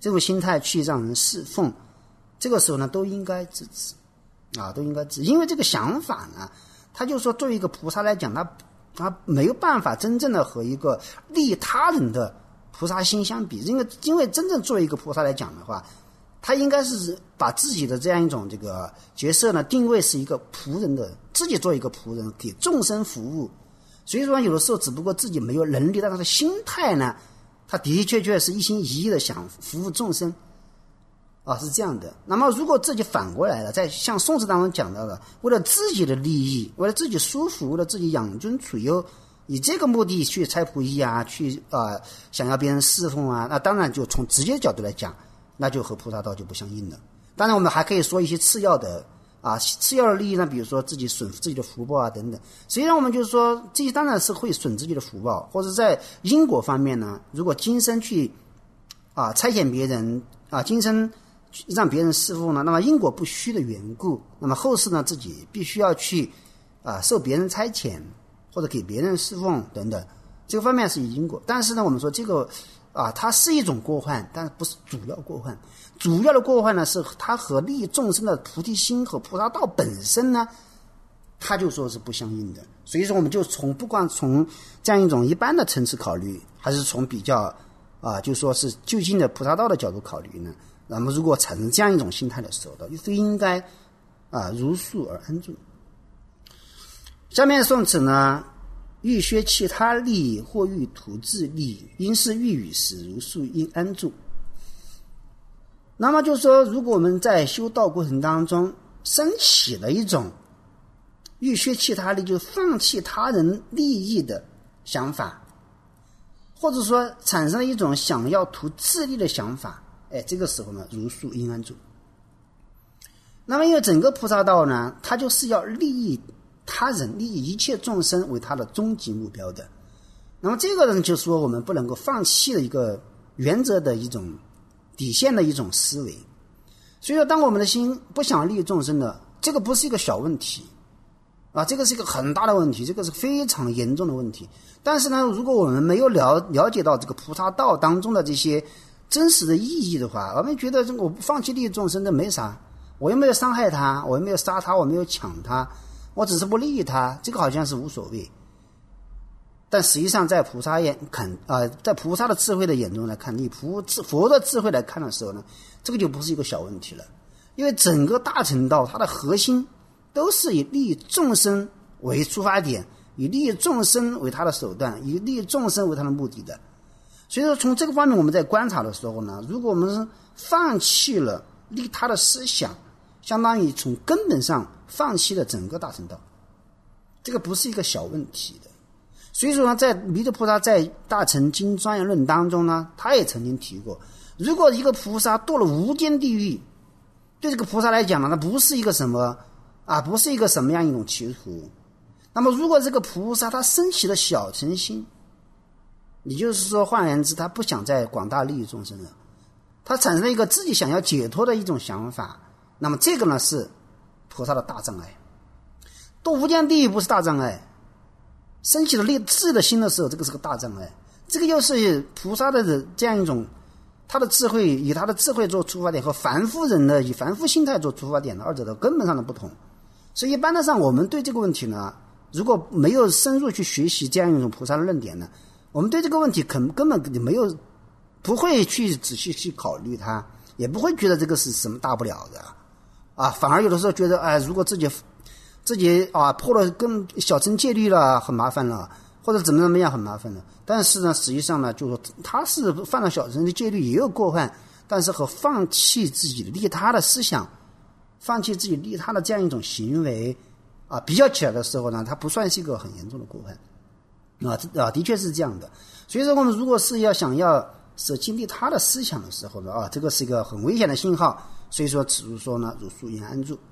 这种心态去让人侍奉，这个时候呢都应该制止都应该制止。因为这个想法呢，他就说作为一个菩萨来讲，他没有办法真正的和一个利他人的菩萨心相比。因为真正作为一个菩萨来讲的话，他应该是把自己的这样一种这个角色呢定位是一个仆人的，自己做一个仆人，给众生服务。所以说有的时候只不过自己没有能力，但他的心态呢，他的确是一心一意的想服务众生是这样的。那么如果自己反过来了，在像宋词当中讲到的，为了自己的利益，为了自己舒服，为了自己养尊处优，以这个目的去差仆役去想要别人侍奉那当然就从直接角度来讲，那就和菩萨道就不相应了。当然我们还可以说一些次要的利益呢，比如说自己损自己的福报等等。实际上我们就是说，这当然是会损自己的福报，或者在因果方面呢，如果今生去差遣别人今生让别人侍奉呢，那么因果不虚的缘故，那么后世呢自己必须要去受别人差遣或者给别人侍奉等等，这个方面是因果。但是呢我们说这个它是一种过患，但不是主要过患。主要的过患呢，是它和利益众生的菩提心和菩萨道本身呢，它就说是不相应的。所以说我们就不管从这样一种一般的层次考虑，还是从比较就说是究竟的菩萨道的角度考虑呢，那么如果产生这样一种心态的时候呢，就应该如数而安住。下面宋词呢，欲削其他利或欲图自利，因是欲语时如数应安住。那么就是说，如果我们在修道过程当中升起了一种欲削其他利，就是放弃他人利益的想法，或者说产生了一种想要图自利的想法，这个时候呢，如数应安住。那么因为整个菩萨道呢，它就是要利益他人，利益一切众生为他的终极目标的。那么这个呢，就是说我们不能够放弃的一个原则的一种底线的一种思维。所以说当我们的心不想利益众生的，这个不是一个小问题这个是一个很大的问题，这个是非常严重的问题。但是呢，如果我们没有了解到这个菩萨道当中的这些真实的意义的话，我们觉得我放弃利益众生的没啥，我又没有伤害他，我又没有杀他，我没有抢他，我只是不利益他，这个好像是无所谓。但实际上在菩萨在菩萨的智慧的眼中来看，以佛的智慧来看的时候呢，这个就不是一个小问题了。因为整个大乘道它的核心都是以利益众生为出发点，以利益众生为他的手段，以利益众生为他的目的的。所以说从这个方面我们在观察的时候呢，如果我们放弃了利他的思想，相当于从根本上放弃了整个大乘道，这个不是一个小问题的。所以说呢，在弥勒菩萨在《大乘经庄严论》当中呢，他也曾经提过，如果一个菩萨堕了无间地狱，对这个菩萨来讲呢，那不是一个什么不是一个什么样一种歧途。那么如果这个菩萨他升起了小乘心，也就是说换言之，他不想再广大利益众生了，他产生了一个自己想要解脱的一种想法，那么这个呢是菩萨的大障碍。堕无间地狱不是大障碍，升起了利智的心的时候，这个是个大障碍。这个又是菩萨的这样一种他的智慧，以他的智慧做出发点，和凡夫人的以凡夫心态做出发点的二者的根本上的不同。所以一般的上我们对这个问题呢，如果没有深入去学习这样一种菩萨的论点呢，我们对这个问题根本不会去仔细去考虑它，也不会觉得这个是什么大不了的反而有的时候觉得如果自己破了跟小乘戒律了很麻烦了，或者怎么样很麻烦了。但是呢，实际上呢，就是说他是犯了小乘的戒律也有过患，但是和放弃自己利他的思想，放弃自己利他的这样一种行为比较起来的时候呢，它不算是一个很严重的过患的确是这样的。所以说我们如果是想要舍弃利他的思想的时候呢这个是一个很危险的信号。所以说此处说呢，如数应安住。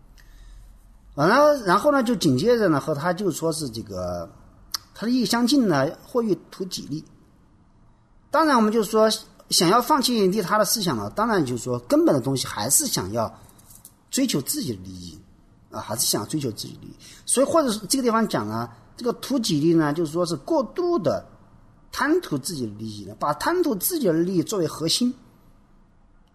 然后呢，就紧接着呢，和他就说是这个他的意相近呢，或欲图己利。当然我们就说想要放弃利他的思想呢，当然就是说根本的东西还是想要追求自己的利益还是想追求自己的利益。所以或者是这个地方讲这个图己利呢，就是说是过度的贪图自己的利益，把贪图自己的利益作为核心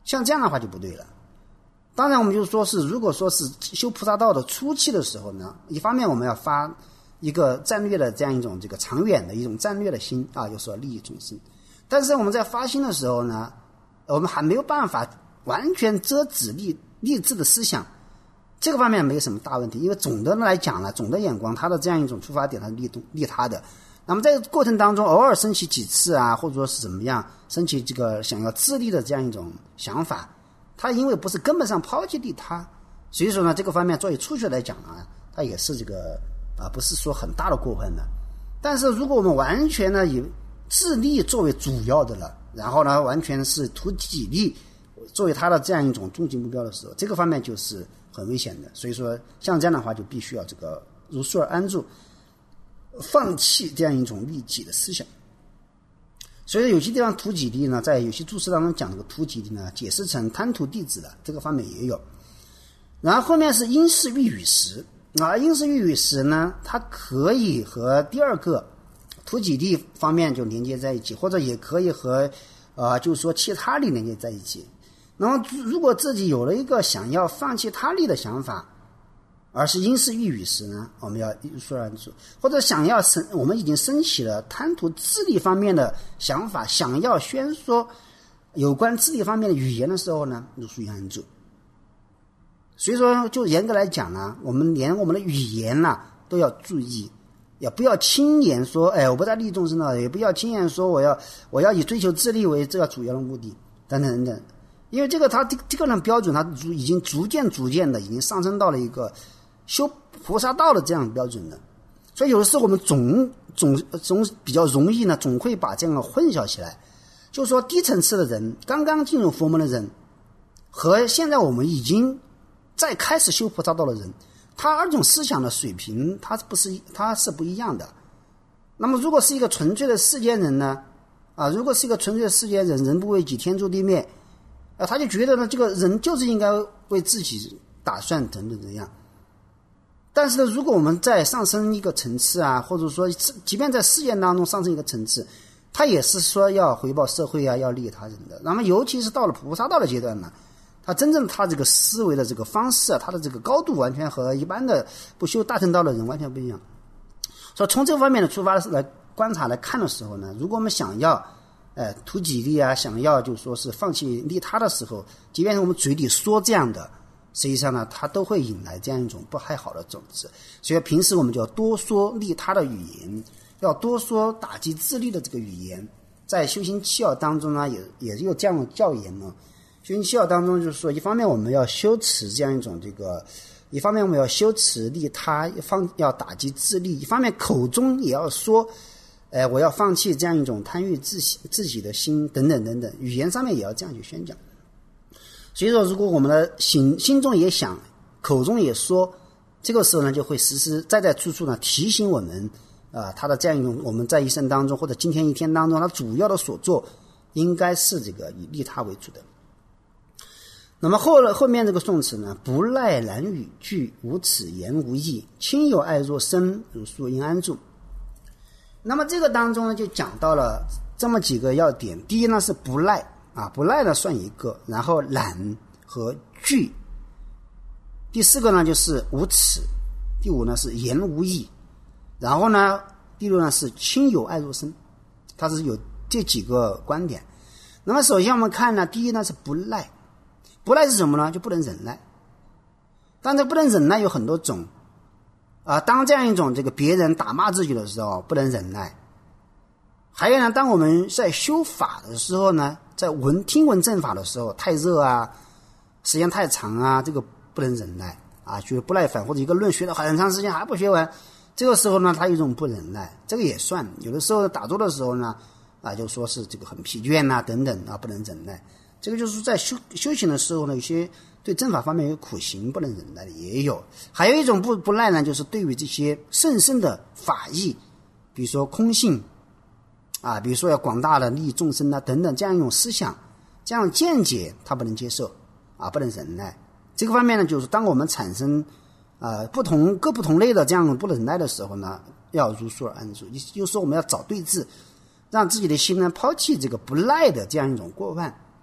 像这样的话就不对了。当然我们就说是，如果说是修菩萨道的初期的时候呢，一方面我们要发一个战略的这样一种这个长远的一种战略的心啊，就是说利益众生。但是我们在发心的时候呢，我们还没有办法完全遮止励志的思想，这个方面没有什么大问题，因为总的来讲呢，总的眼光它的这样一种出发点它是利他的。那么在这个过程当中偶尔升起几次啊，或者说是怎么样升起这个想要自利的这样一种想法，它因为不是根本上抛弃利他，所以说呢这个方面作为初学来讲啊，它也是这个不是说很大的过分的。但是如果我们完全呢以自利作为主要的了，然后呢完全是图己利作为他的这样一种终极目标的时候，这个方面就是很危险的。所以说像这样的话就必须要这个如数而安住，放弃这样一种利己的思想。所以有些地方图己利呢，在有些注释当中讲这个图己利呢，解释成贪图弟子的这个方面也有。然后后面是因事喻与时啊，因事喻与时呢，它可以和第二个图己利方面就连接在一起，或者也可以和就是说其他利连接在一起。那么如果自己有了一个想要放弃他利的想法，而是因事喻与时呢，我们要如数而安住；或者想要我们已经升起了贪图自利方面的想法，想要宣说有关自利方面的语言的时候呢，如数安住。所以说就严格来讲呢，我们连我们的语言呢都要注意，也不要轻言说我不在利众生了，也不要轻言说我要以追求自利为这个主要的目的等等等等。因为这个他这个人标准他已经逐渐的已经上升到了一个修菩萨道的这样的标准了。所以有的时候我们总比较容易呢，总会把这样的混淆起来，就是说低层次的人，刚刚进入佛门的人和现在我们已经在开始修菩萨道的人，他二种思想的水平他是不一样的。那么如果是一个纯粹的世间人呢如果是一个纯粹的世间人，人不为己天诛地灭他就觉得呢这个人就是应该为自己打算等等怎样。但是呢，如果我们再上升一个层次或者说即便在世间当中上升一个层次，他也是说要回报社会要利益他人的。那么尤其是到了菩萨道的阶段呢，他真正他这个思维的这个方式他的这个高度完全和一般的不修大乘道的人完全不一样。所以从这方面的出发来观察来看的时候呢，如果我们想要图己利想要就说是放弃利他的时候，即便是我们嘴里说这样的，实际上呢它都会引来这样一种不太好的种子。所以平时我们就要多说利他的语言，要多说打击自利的这个语言。在修行七要当中呢也有这样的教言呢。修行七要当中就是说，一方面我们要修持这样一种一方面我们要修持利他，要打击自利，一方面口中也要说我要放弃这样一种贪欲自己的心等等等等，语言上面也要这样去宣讲。所以说如果我们的心中也想，口中也说，这个时候呢就会实实在在处处呢提醒我们他的这样一种我们在一生当中或者今天一天当中他主要的所做应该是这个以利他为主的。那么后面这个宋词呢，不赖难语句，无耻言无益，亲友爱若生，如数应安住。那么这个当中呢就讲到了这么几个要点。第一呢是不赖不赖呢算一个，然后懒和惧。第四个呢就是无耻，第五呢是言无益，然后呢第六呢是亲友爱若生。它是有这几个观点。那么首先我们看呢，第一呢是不赖。不赖是什么呢？就不能忍耐。但这不能忍耐有很多种当这样一种别人打骂自己的时候不能忍耐。还有呢，当我们在修法的时候呢，在听闻正法的时候太热时间太长这个不能忍耐觉得不耐烦，或者一个论学了很长时间还不学完，这个时候呢他有一种不忍耐，这个也算。有的时候打坐的时候呢就说是这个很疲倦等等不能忍耐。这个就是在修行的时候呢，有些对正法方面有苦行不能忍耐的也有。还有一种不赖呢，就是对于这些甚深的法义，比如说空性比如说要广大的利益众生等等，这样一种思想，这样的见解他不能接受不能忍耐。这个方面呢，就是当我们产生各不同类的这样不忍耐的时候呢，要如数而安住。就是说我们要找对治，让自己的心呢抛弃这个不赖的这样一种过犯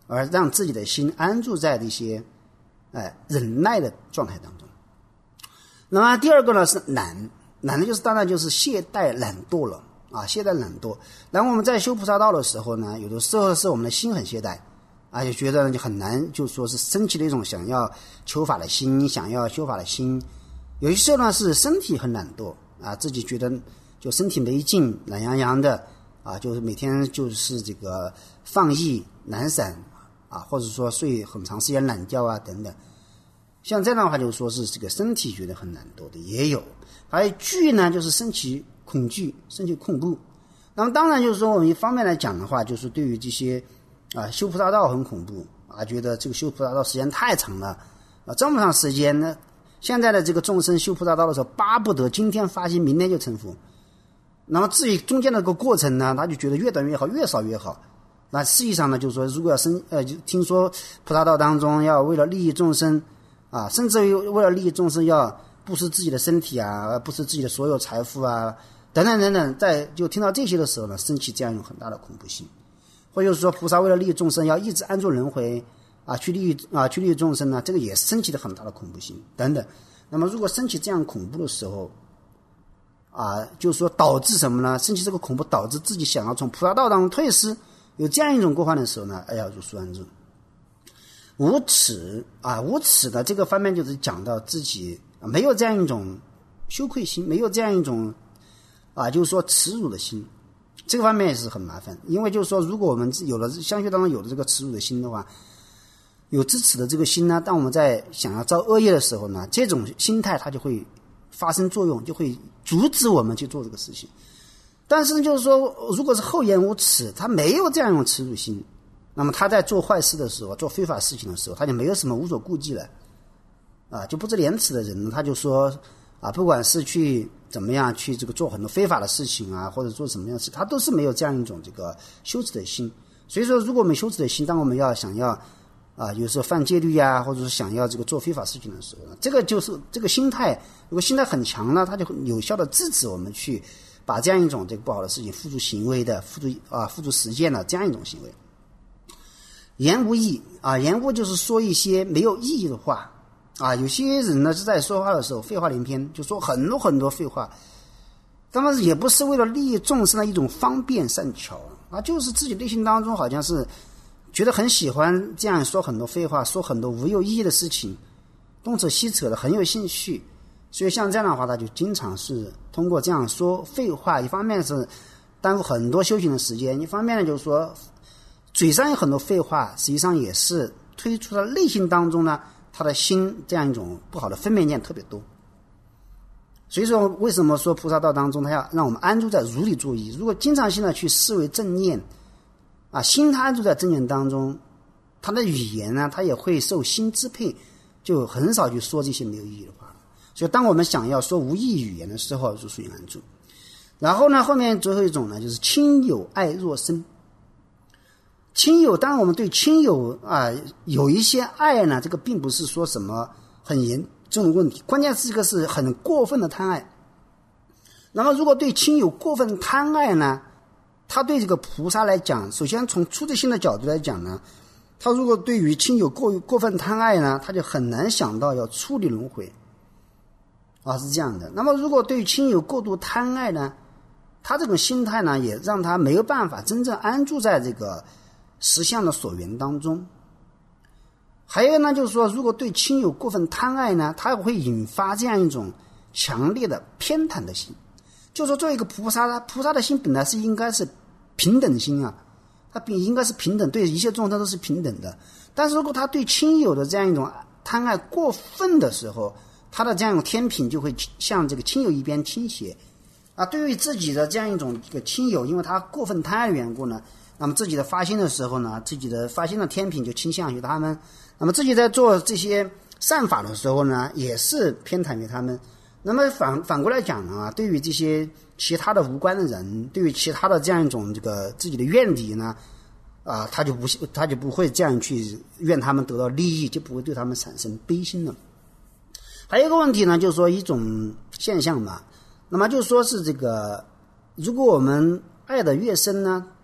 而让自己的心安住在这些忍耐的状态当中。那么第二个呢是懒的就是当然就是懈怠懒惰了懈怠懒惰。然后我们在修菩萨道的时候呢，有的时候是我们的心很懈怠就觉得就很难，就说是升起了一种想要求法的心，想要修法的心。有些时候呢是身体很懒惰自己觉得就身体没劲，懒洋洋的就是每天就是这个放逸懒散或者说睡很长时间懒觉等等。像这样的话就是说是这个身体觉得很懒惰的也有。还有惧呢，就是升起恐惧，升起恐怖。那么当然就是说我们一方面来讲的话，就是对于这些修菩萨道很恐怖觉得这个修菩萨道时间太长了这么长时间呢，现在的这个众生修菩萨道的时候巴不得今天发心明天就成佛。那么至于中间的这个过程呢，他就觉得越短越好，越少越好。那实际上呢，就是说如果要听说菩萨道当中要为了利益众生甚至于为了利益众生要布施自己的身体布施自己的所有财富等等等等，在就听到这些的时候呢，升起这样一种很大的恐怖心。或者是说菩萨为了利益众生要一直安住轮回去利益众生呢，这个也升起了很大的恐怖心等等。那么如果升起这样恐怖的时候就是说导致什么呢？升起这个恐怖导致自己想要从菩萨道当中退失，有这样一种过患的时候呢，要入疏安住。无耻无耻的这个方面就是讲到自己没有这样一种羞愧心，没有这样一种就是说耻辱的心。这个方面也是很麻烦，因为就是说如果我们有了相续当中有了这个耻辱的心的话，有知耻的这个心呢，当我们在想要造恶业的时候呢，这种心态它就会发生作用，就会阻止我们去做这个事情。但是就是说如果是厚颜无耻，他没有这样一种耻辱心，那么他在做坏事的时候，做非法事情的时候，他就没有什么无所顾忌了就不知廉耻的人，他就说不管是去怎么样去这个做很多非法的事情或者做什么样的事，他都是没有这样一种这个羞耻的心。所以说如果我们羞耻的心，当我们想要有时候犯戒律或者是想要这个做非法事情的时候呢，这个就是这个心态，如果心态很强呢，它就有效的制止我们去把这样一种这个不好的事情付诸行为的付诸实践的这样一种行为。言无益言无就是说一些没有意义的话有些人呢是在说话的时候废话连篇，就说很多很多废话，当然也不是为了利益众生的一种方便善巧就是自己内心当中好像是觉得很喜欢这样说很多废话，说很多无有意义的事情，东扯西扯的很有兴趣。所以像这样的话，他就经常是通过这样说废话，一方面是耽误很多修行的时间，一方面呢就是说嘴上有很多废话，实际上也是推出他内心当中呢，他的心这样一种不好的分别念特别多。所以说为什么说菩萨道当中他要让我们安住在如理作意，如果经常性的去视为正念心他安住在正念当中，他的语言呢他也会受心支配，就很少去说这些没有意义的话。所以当我们想要说无意义语言的时候，就属于安住。然后呢后面最后一种呢就是亲友爱若深。亲友，当然我们对亲友有一些爱呢，这个并不是说什么很严重的问题，关键是这个是很过分的贪爱。那么如果对亲友过分贪爱呢，他对这个菩萨来讲，首先从出自心的角度来讲呢，他如果对于亲友过分贪爱呢，他就很难想到要处理轮回是这样的。那么如果对于亲友过度贪爱呢，他这种心态呢也让他没有办法真正安住在这个实相的所缘当中。还有呢就是说，如果对亲友过分贪爱呢，它会引发这样一种强烈的偏袒的心。就是说作为一个菩萨的心本来是应该是平等心他应该是平等，对一切众生都是平等的。但是如果他对亲友的这样一种贪爱过分的时候，他的这样一种天品就会向这个亲友一边倾斜对于自己的这样一种这个亲友，因为他过分贪爱的缘故呢，那么自己的发心的时候呢，自己的发心的天品就倾向于他们，那么自己在做这些善法的时候呢，也是偏袒于他们。那么反过来讲呢，对于这些其他的无关的人，对于其他的这样一种这个自己的怨敌呢他就不会这样去愿他们得到利益，就不会对他们产生悲心了。还有一个问题呢，就是说一种现象嘛，那么就是说是这个，如果我们爱的越深呢，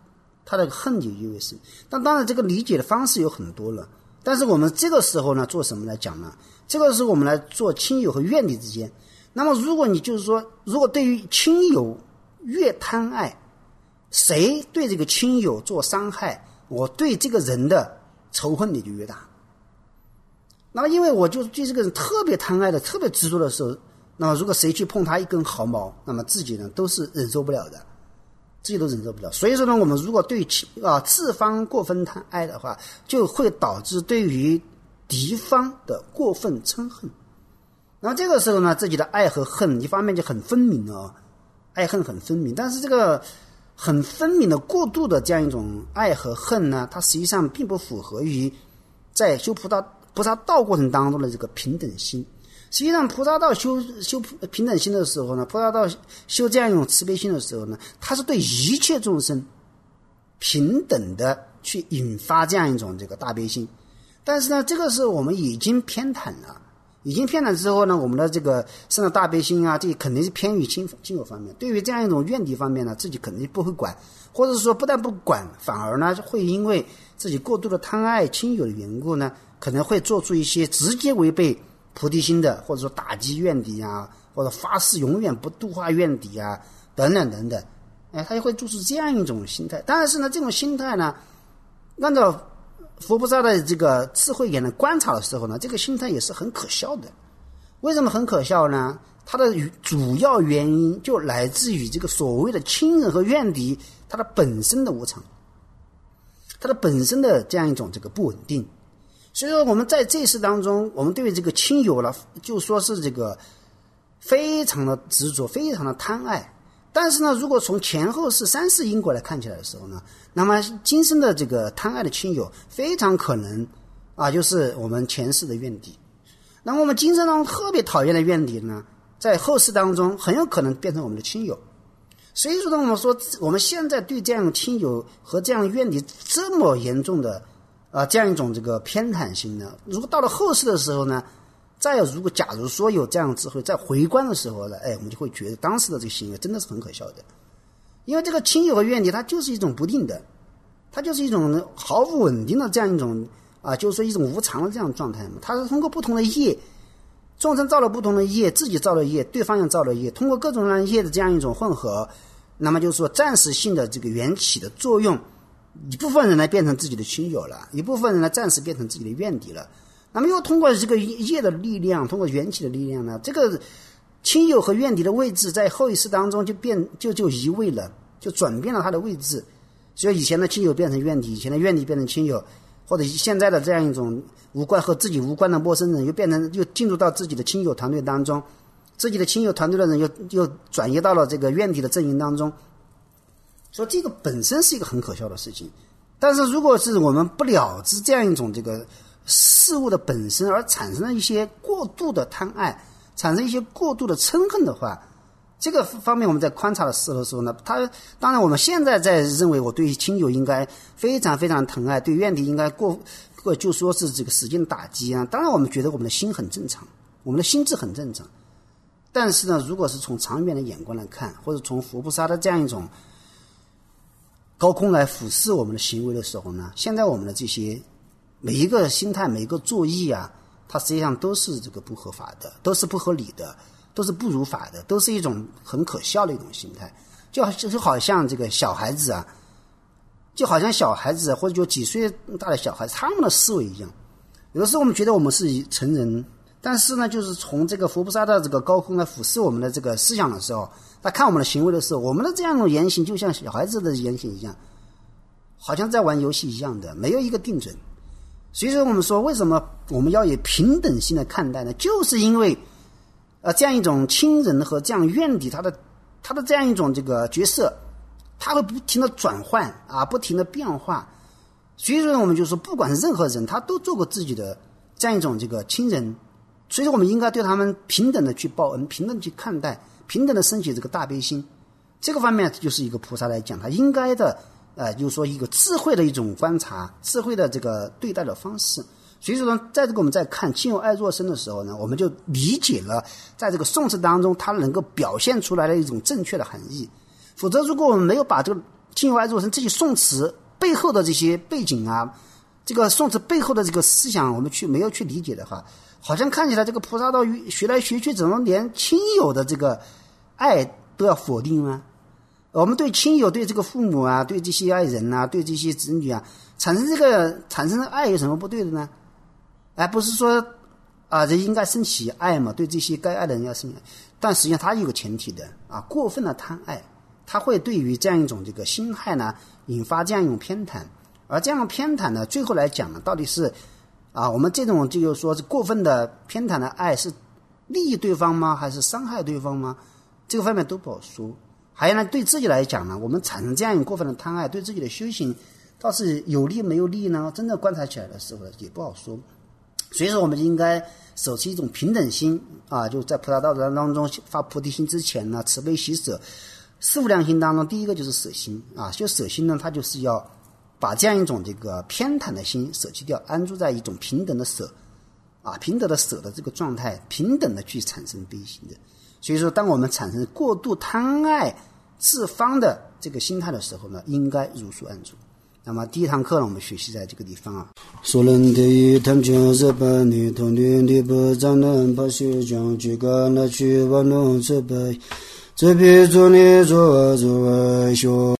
他的恨就越深。但当然这个理解的方式有很多了，但是我们这个时候呢做什么来讲呢？这个时候我们来做亲友和怨敌之间。那么如果你就是说，如果对于亲友越贪爱，谁对这个亲友做伤害，我对这个人的仇恨也就越大。那么因为我就对这个人特别贪爱的特别执着的时候，那么如果谁去碰他一根毫毛，那么自己呢都是忍受不了的，自己都忍受不了。所以说呢，我们如果对自方过分贪爱的话，就会导致对于敌方的过分嗔恨。然后这个时候呢，自己的爱和恨一方面就很分明了，爱恨很分明，但是这个很分明的过度的这样一种爱和恨呢，它实际上并不符合于在修菩萨道过程当中的这个平等心。实际上菩萨道修平等心的时候呢，菩萨道修这样一种慈悲心的时候呢，它是对一切众生平等的去引发这样一种这个大悲心。但是呢，这个时候我们已经偏袒了，已经偏袒之后呢，我们的这个生的大悲心啊，这肯定是偏于亲友方面。对于这样一种怨敌方面呢，自己肯定不会管，或者说不但不管，反而呢会因为自己过度的贪爱亲友的缘故呢，可能会做出一些直接违背菩提心的，或者说打击怨敌啊，或者发誓永远不度化怨敌啊，等等等等。他就会做出这样一种心态。但是呢，这种心态呢，按照佛菩萨的这个智慧眼的观察的时候呢，这个心态也是很可笑的。为什么很可笑呢？它的主要原因就来自于这个所谓的亲人和怨敌，它的本身的无常，它的本身的这样一种这个不稳定。所以说我们在这事当中，我们对于这个亲友了，就说是这个非常的执着，非常的贪爱。但是呢，如果从前后世三世因果来看起来的时候呢，那么今生的这个贪爱的亲友非常可能就是我们前世的怨敌。那么我们今生当中特别讨厌的怨敌呢，在后世当中很有可能变成我们的亲友。所以说呢，我们说我们现在对这样的亲友和这样的怨敌这么严重的这样一种这个偏袒心呢，如果到了后世的时候呢，如果假如说有这样的智慧，在回观的时候呢，我们就会觉得当时的这个行为真的是很可笑的。因为这个亲友和怨敌它就是一种不定的，它就是一种毫不稳定的这样一种就是说一种无常的这样的状态嘛。它是通过不同的业，众生造了不同的业，自己造了业，对方也造了业，通过各种各样的业的这样一种混合，那么就是说暂时性的这个缘起的作用，一部分人呢变成自己的亲友了，一部分人呢暂时变成自己的怨敌了。那么又通过这个业的力量，通过缘起的力量呢，这个亲友和怨敌的位置在后一世当中就移位了，就转变了它的位置。所以以前的亲友变成怨敌，以前的怨敌变成亲友，或者现在的这样一种和自己无关的陌生人又进入到自己的亲友团队当中，自己的亲友团队的人又转移到了这个怨敌的阵营当中。所以这个本身是一个很可笑的事情。但是如果是我们不了知这样一种这个事物的本身，而产生了一些过度的贪爱，产生一些过度的嗔恨的话，这个方面我们在观察的时候呢，当然我们现在在认为我对亲友应该非常非常疼爱，对怨敌应该就说是这个使劲打击啊。当然我们觉得我们的心很正常，我们的心智很正常。但是呢，如果是从长远的眼光来看，或者从佛菩萨的这样一种高空来俯视我们的行为的时候呢，现在我们的这些每一个心态，每一个作意它实际上都是这个不合法的，都是不合理的，都是不如法的，都是一种很可笑的一种心态。就好像这个小孩子就好像小孩子或者就几岁大的小孩子，他们的思维一样。有的时候我们觉得我们是成人，但是呢，就是从这个佛菩萨的这个高空来俯视我们的这个思想的时候，他看我们的行为的时候，我们的这样一种言行就像小孩子的言行一样，好像在玩游戏一样的，没有一个定准。所以说我们说为什么我们要以平等心来看待呢？就是因为这样一种亲人和这样怨敌，他的这样一种这个角色，他会不停的转换不停的变化。所以说我们就说不管是任何人，他都做过自己的这样一种这个亲人，所以说我们应该对他们平等的去报恩，平等的去看待，平等的升起这个大悲心。这个方面就是一个菩萨来讲他应该的就是说一个智慧的一种观察，智慧的这个对待的方式。所以说呢，在这个我们在看亲友爱若生的时候呢，我们就理解了在这个宋词当中它能够表现出来的一种正确的含义。否则如果我们没有把这个亲友爱主生这些宋词背后的这些背景啊，这个宋词背后的这个思想，我们没有去理解的话，好像看起来这个菩萨道学来学去，怎么连亲友的这个爱都要否定呢？我们对亲友、对这个父母啊、对这些爱人啊、对这些子女啊，产生爱有什么不对的呢？不是说人应该升起爱嘛，对这些该爱的人要升起爱，但实际上它有个前提的过分的贪爱，它会对于这样一种这个心态呢，引发这样一种偏袒，而这样的偏袒呢，最后来讲呢，到底是我们这种就是说是过分的偏袒的爱是利益对方吗，还是伤害对方吗？这个方面都不好说。还有呢，对自己来讲呢，我们产生这样一种过分的贪爱，对自己的修行倒是有利没有利呢？真的观察起来的时候也不好说。所以说，我们应该守持一种平等心就在菩萨道当中发菩提心之前呢，慈悲喜舍四无量心当中，第一个就是舍心就舍心呢，它就是要把这样一种这个偏袒的心舍弃掉，安住在一种平等的舍平等的舍的这个状态，平等的去产生悲心的。所以说，当我们产生过度贪爱自方的这个心态的时候呢，应该如数安住。那么第一堂课呢，我们学习在这个地方所能得以探究日本的同年的不长能把修将举个那去玩弄这辈这批做你做修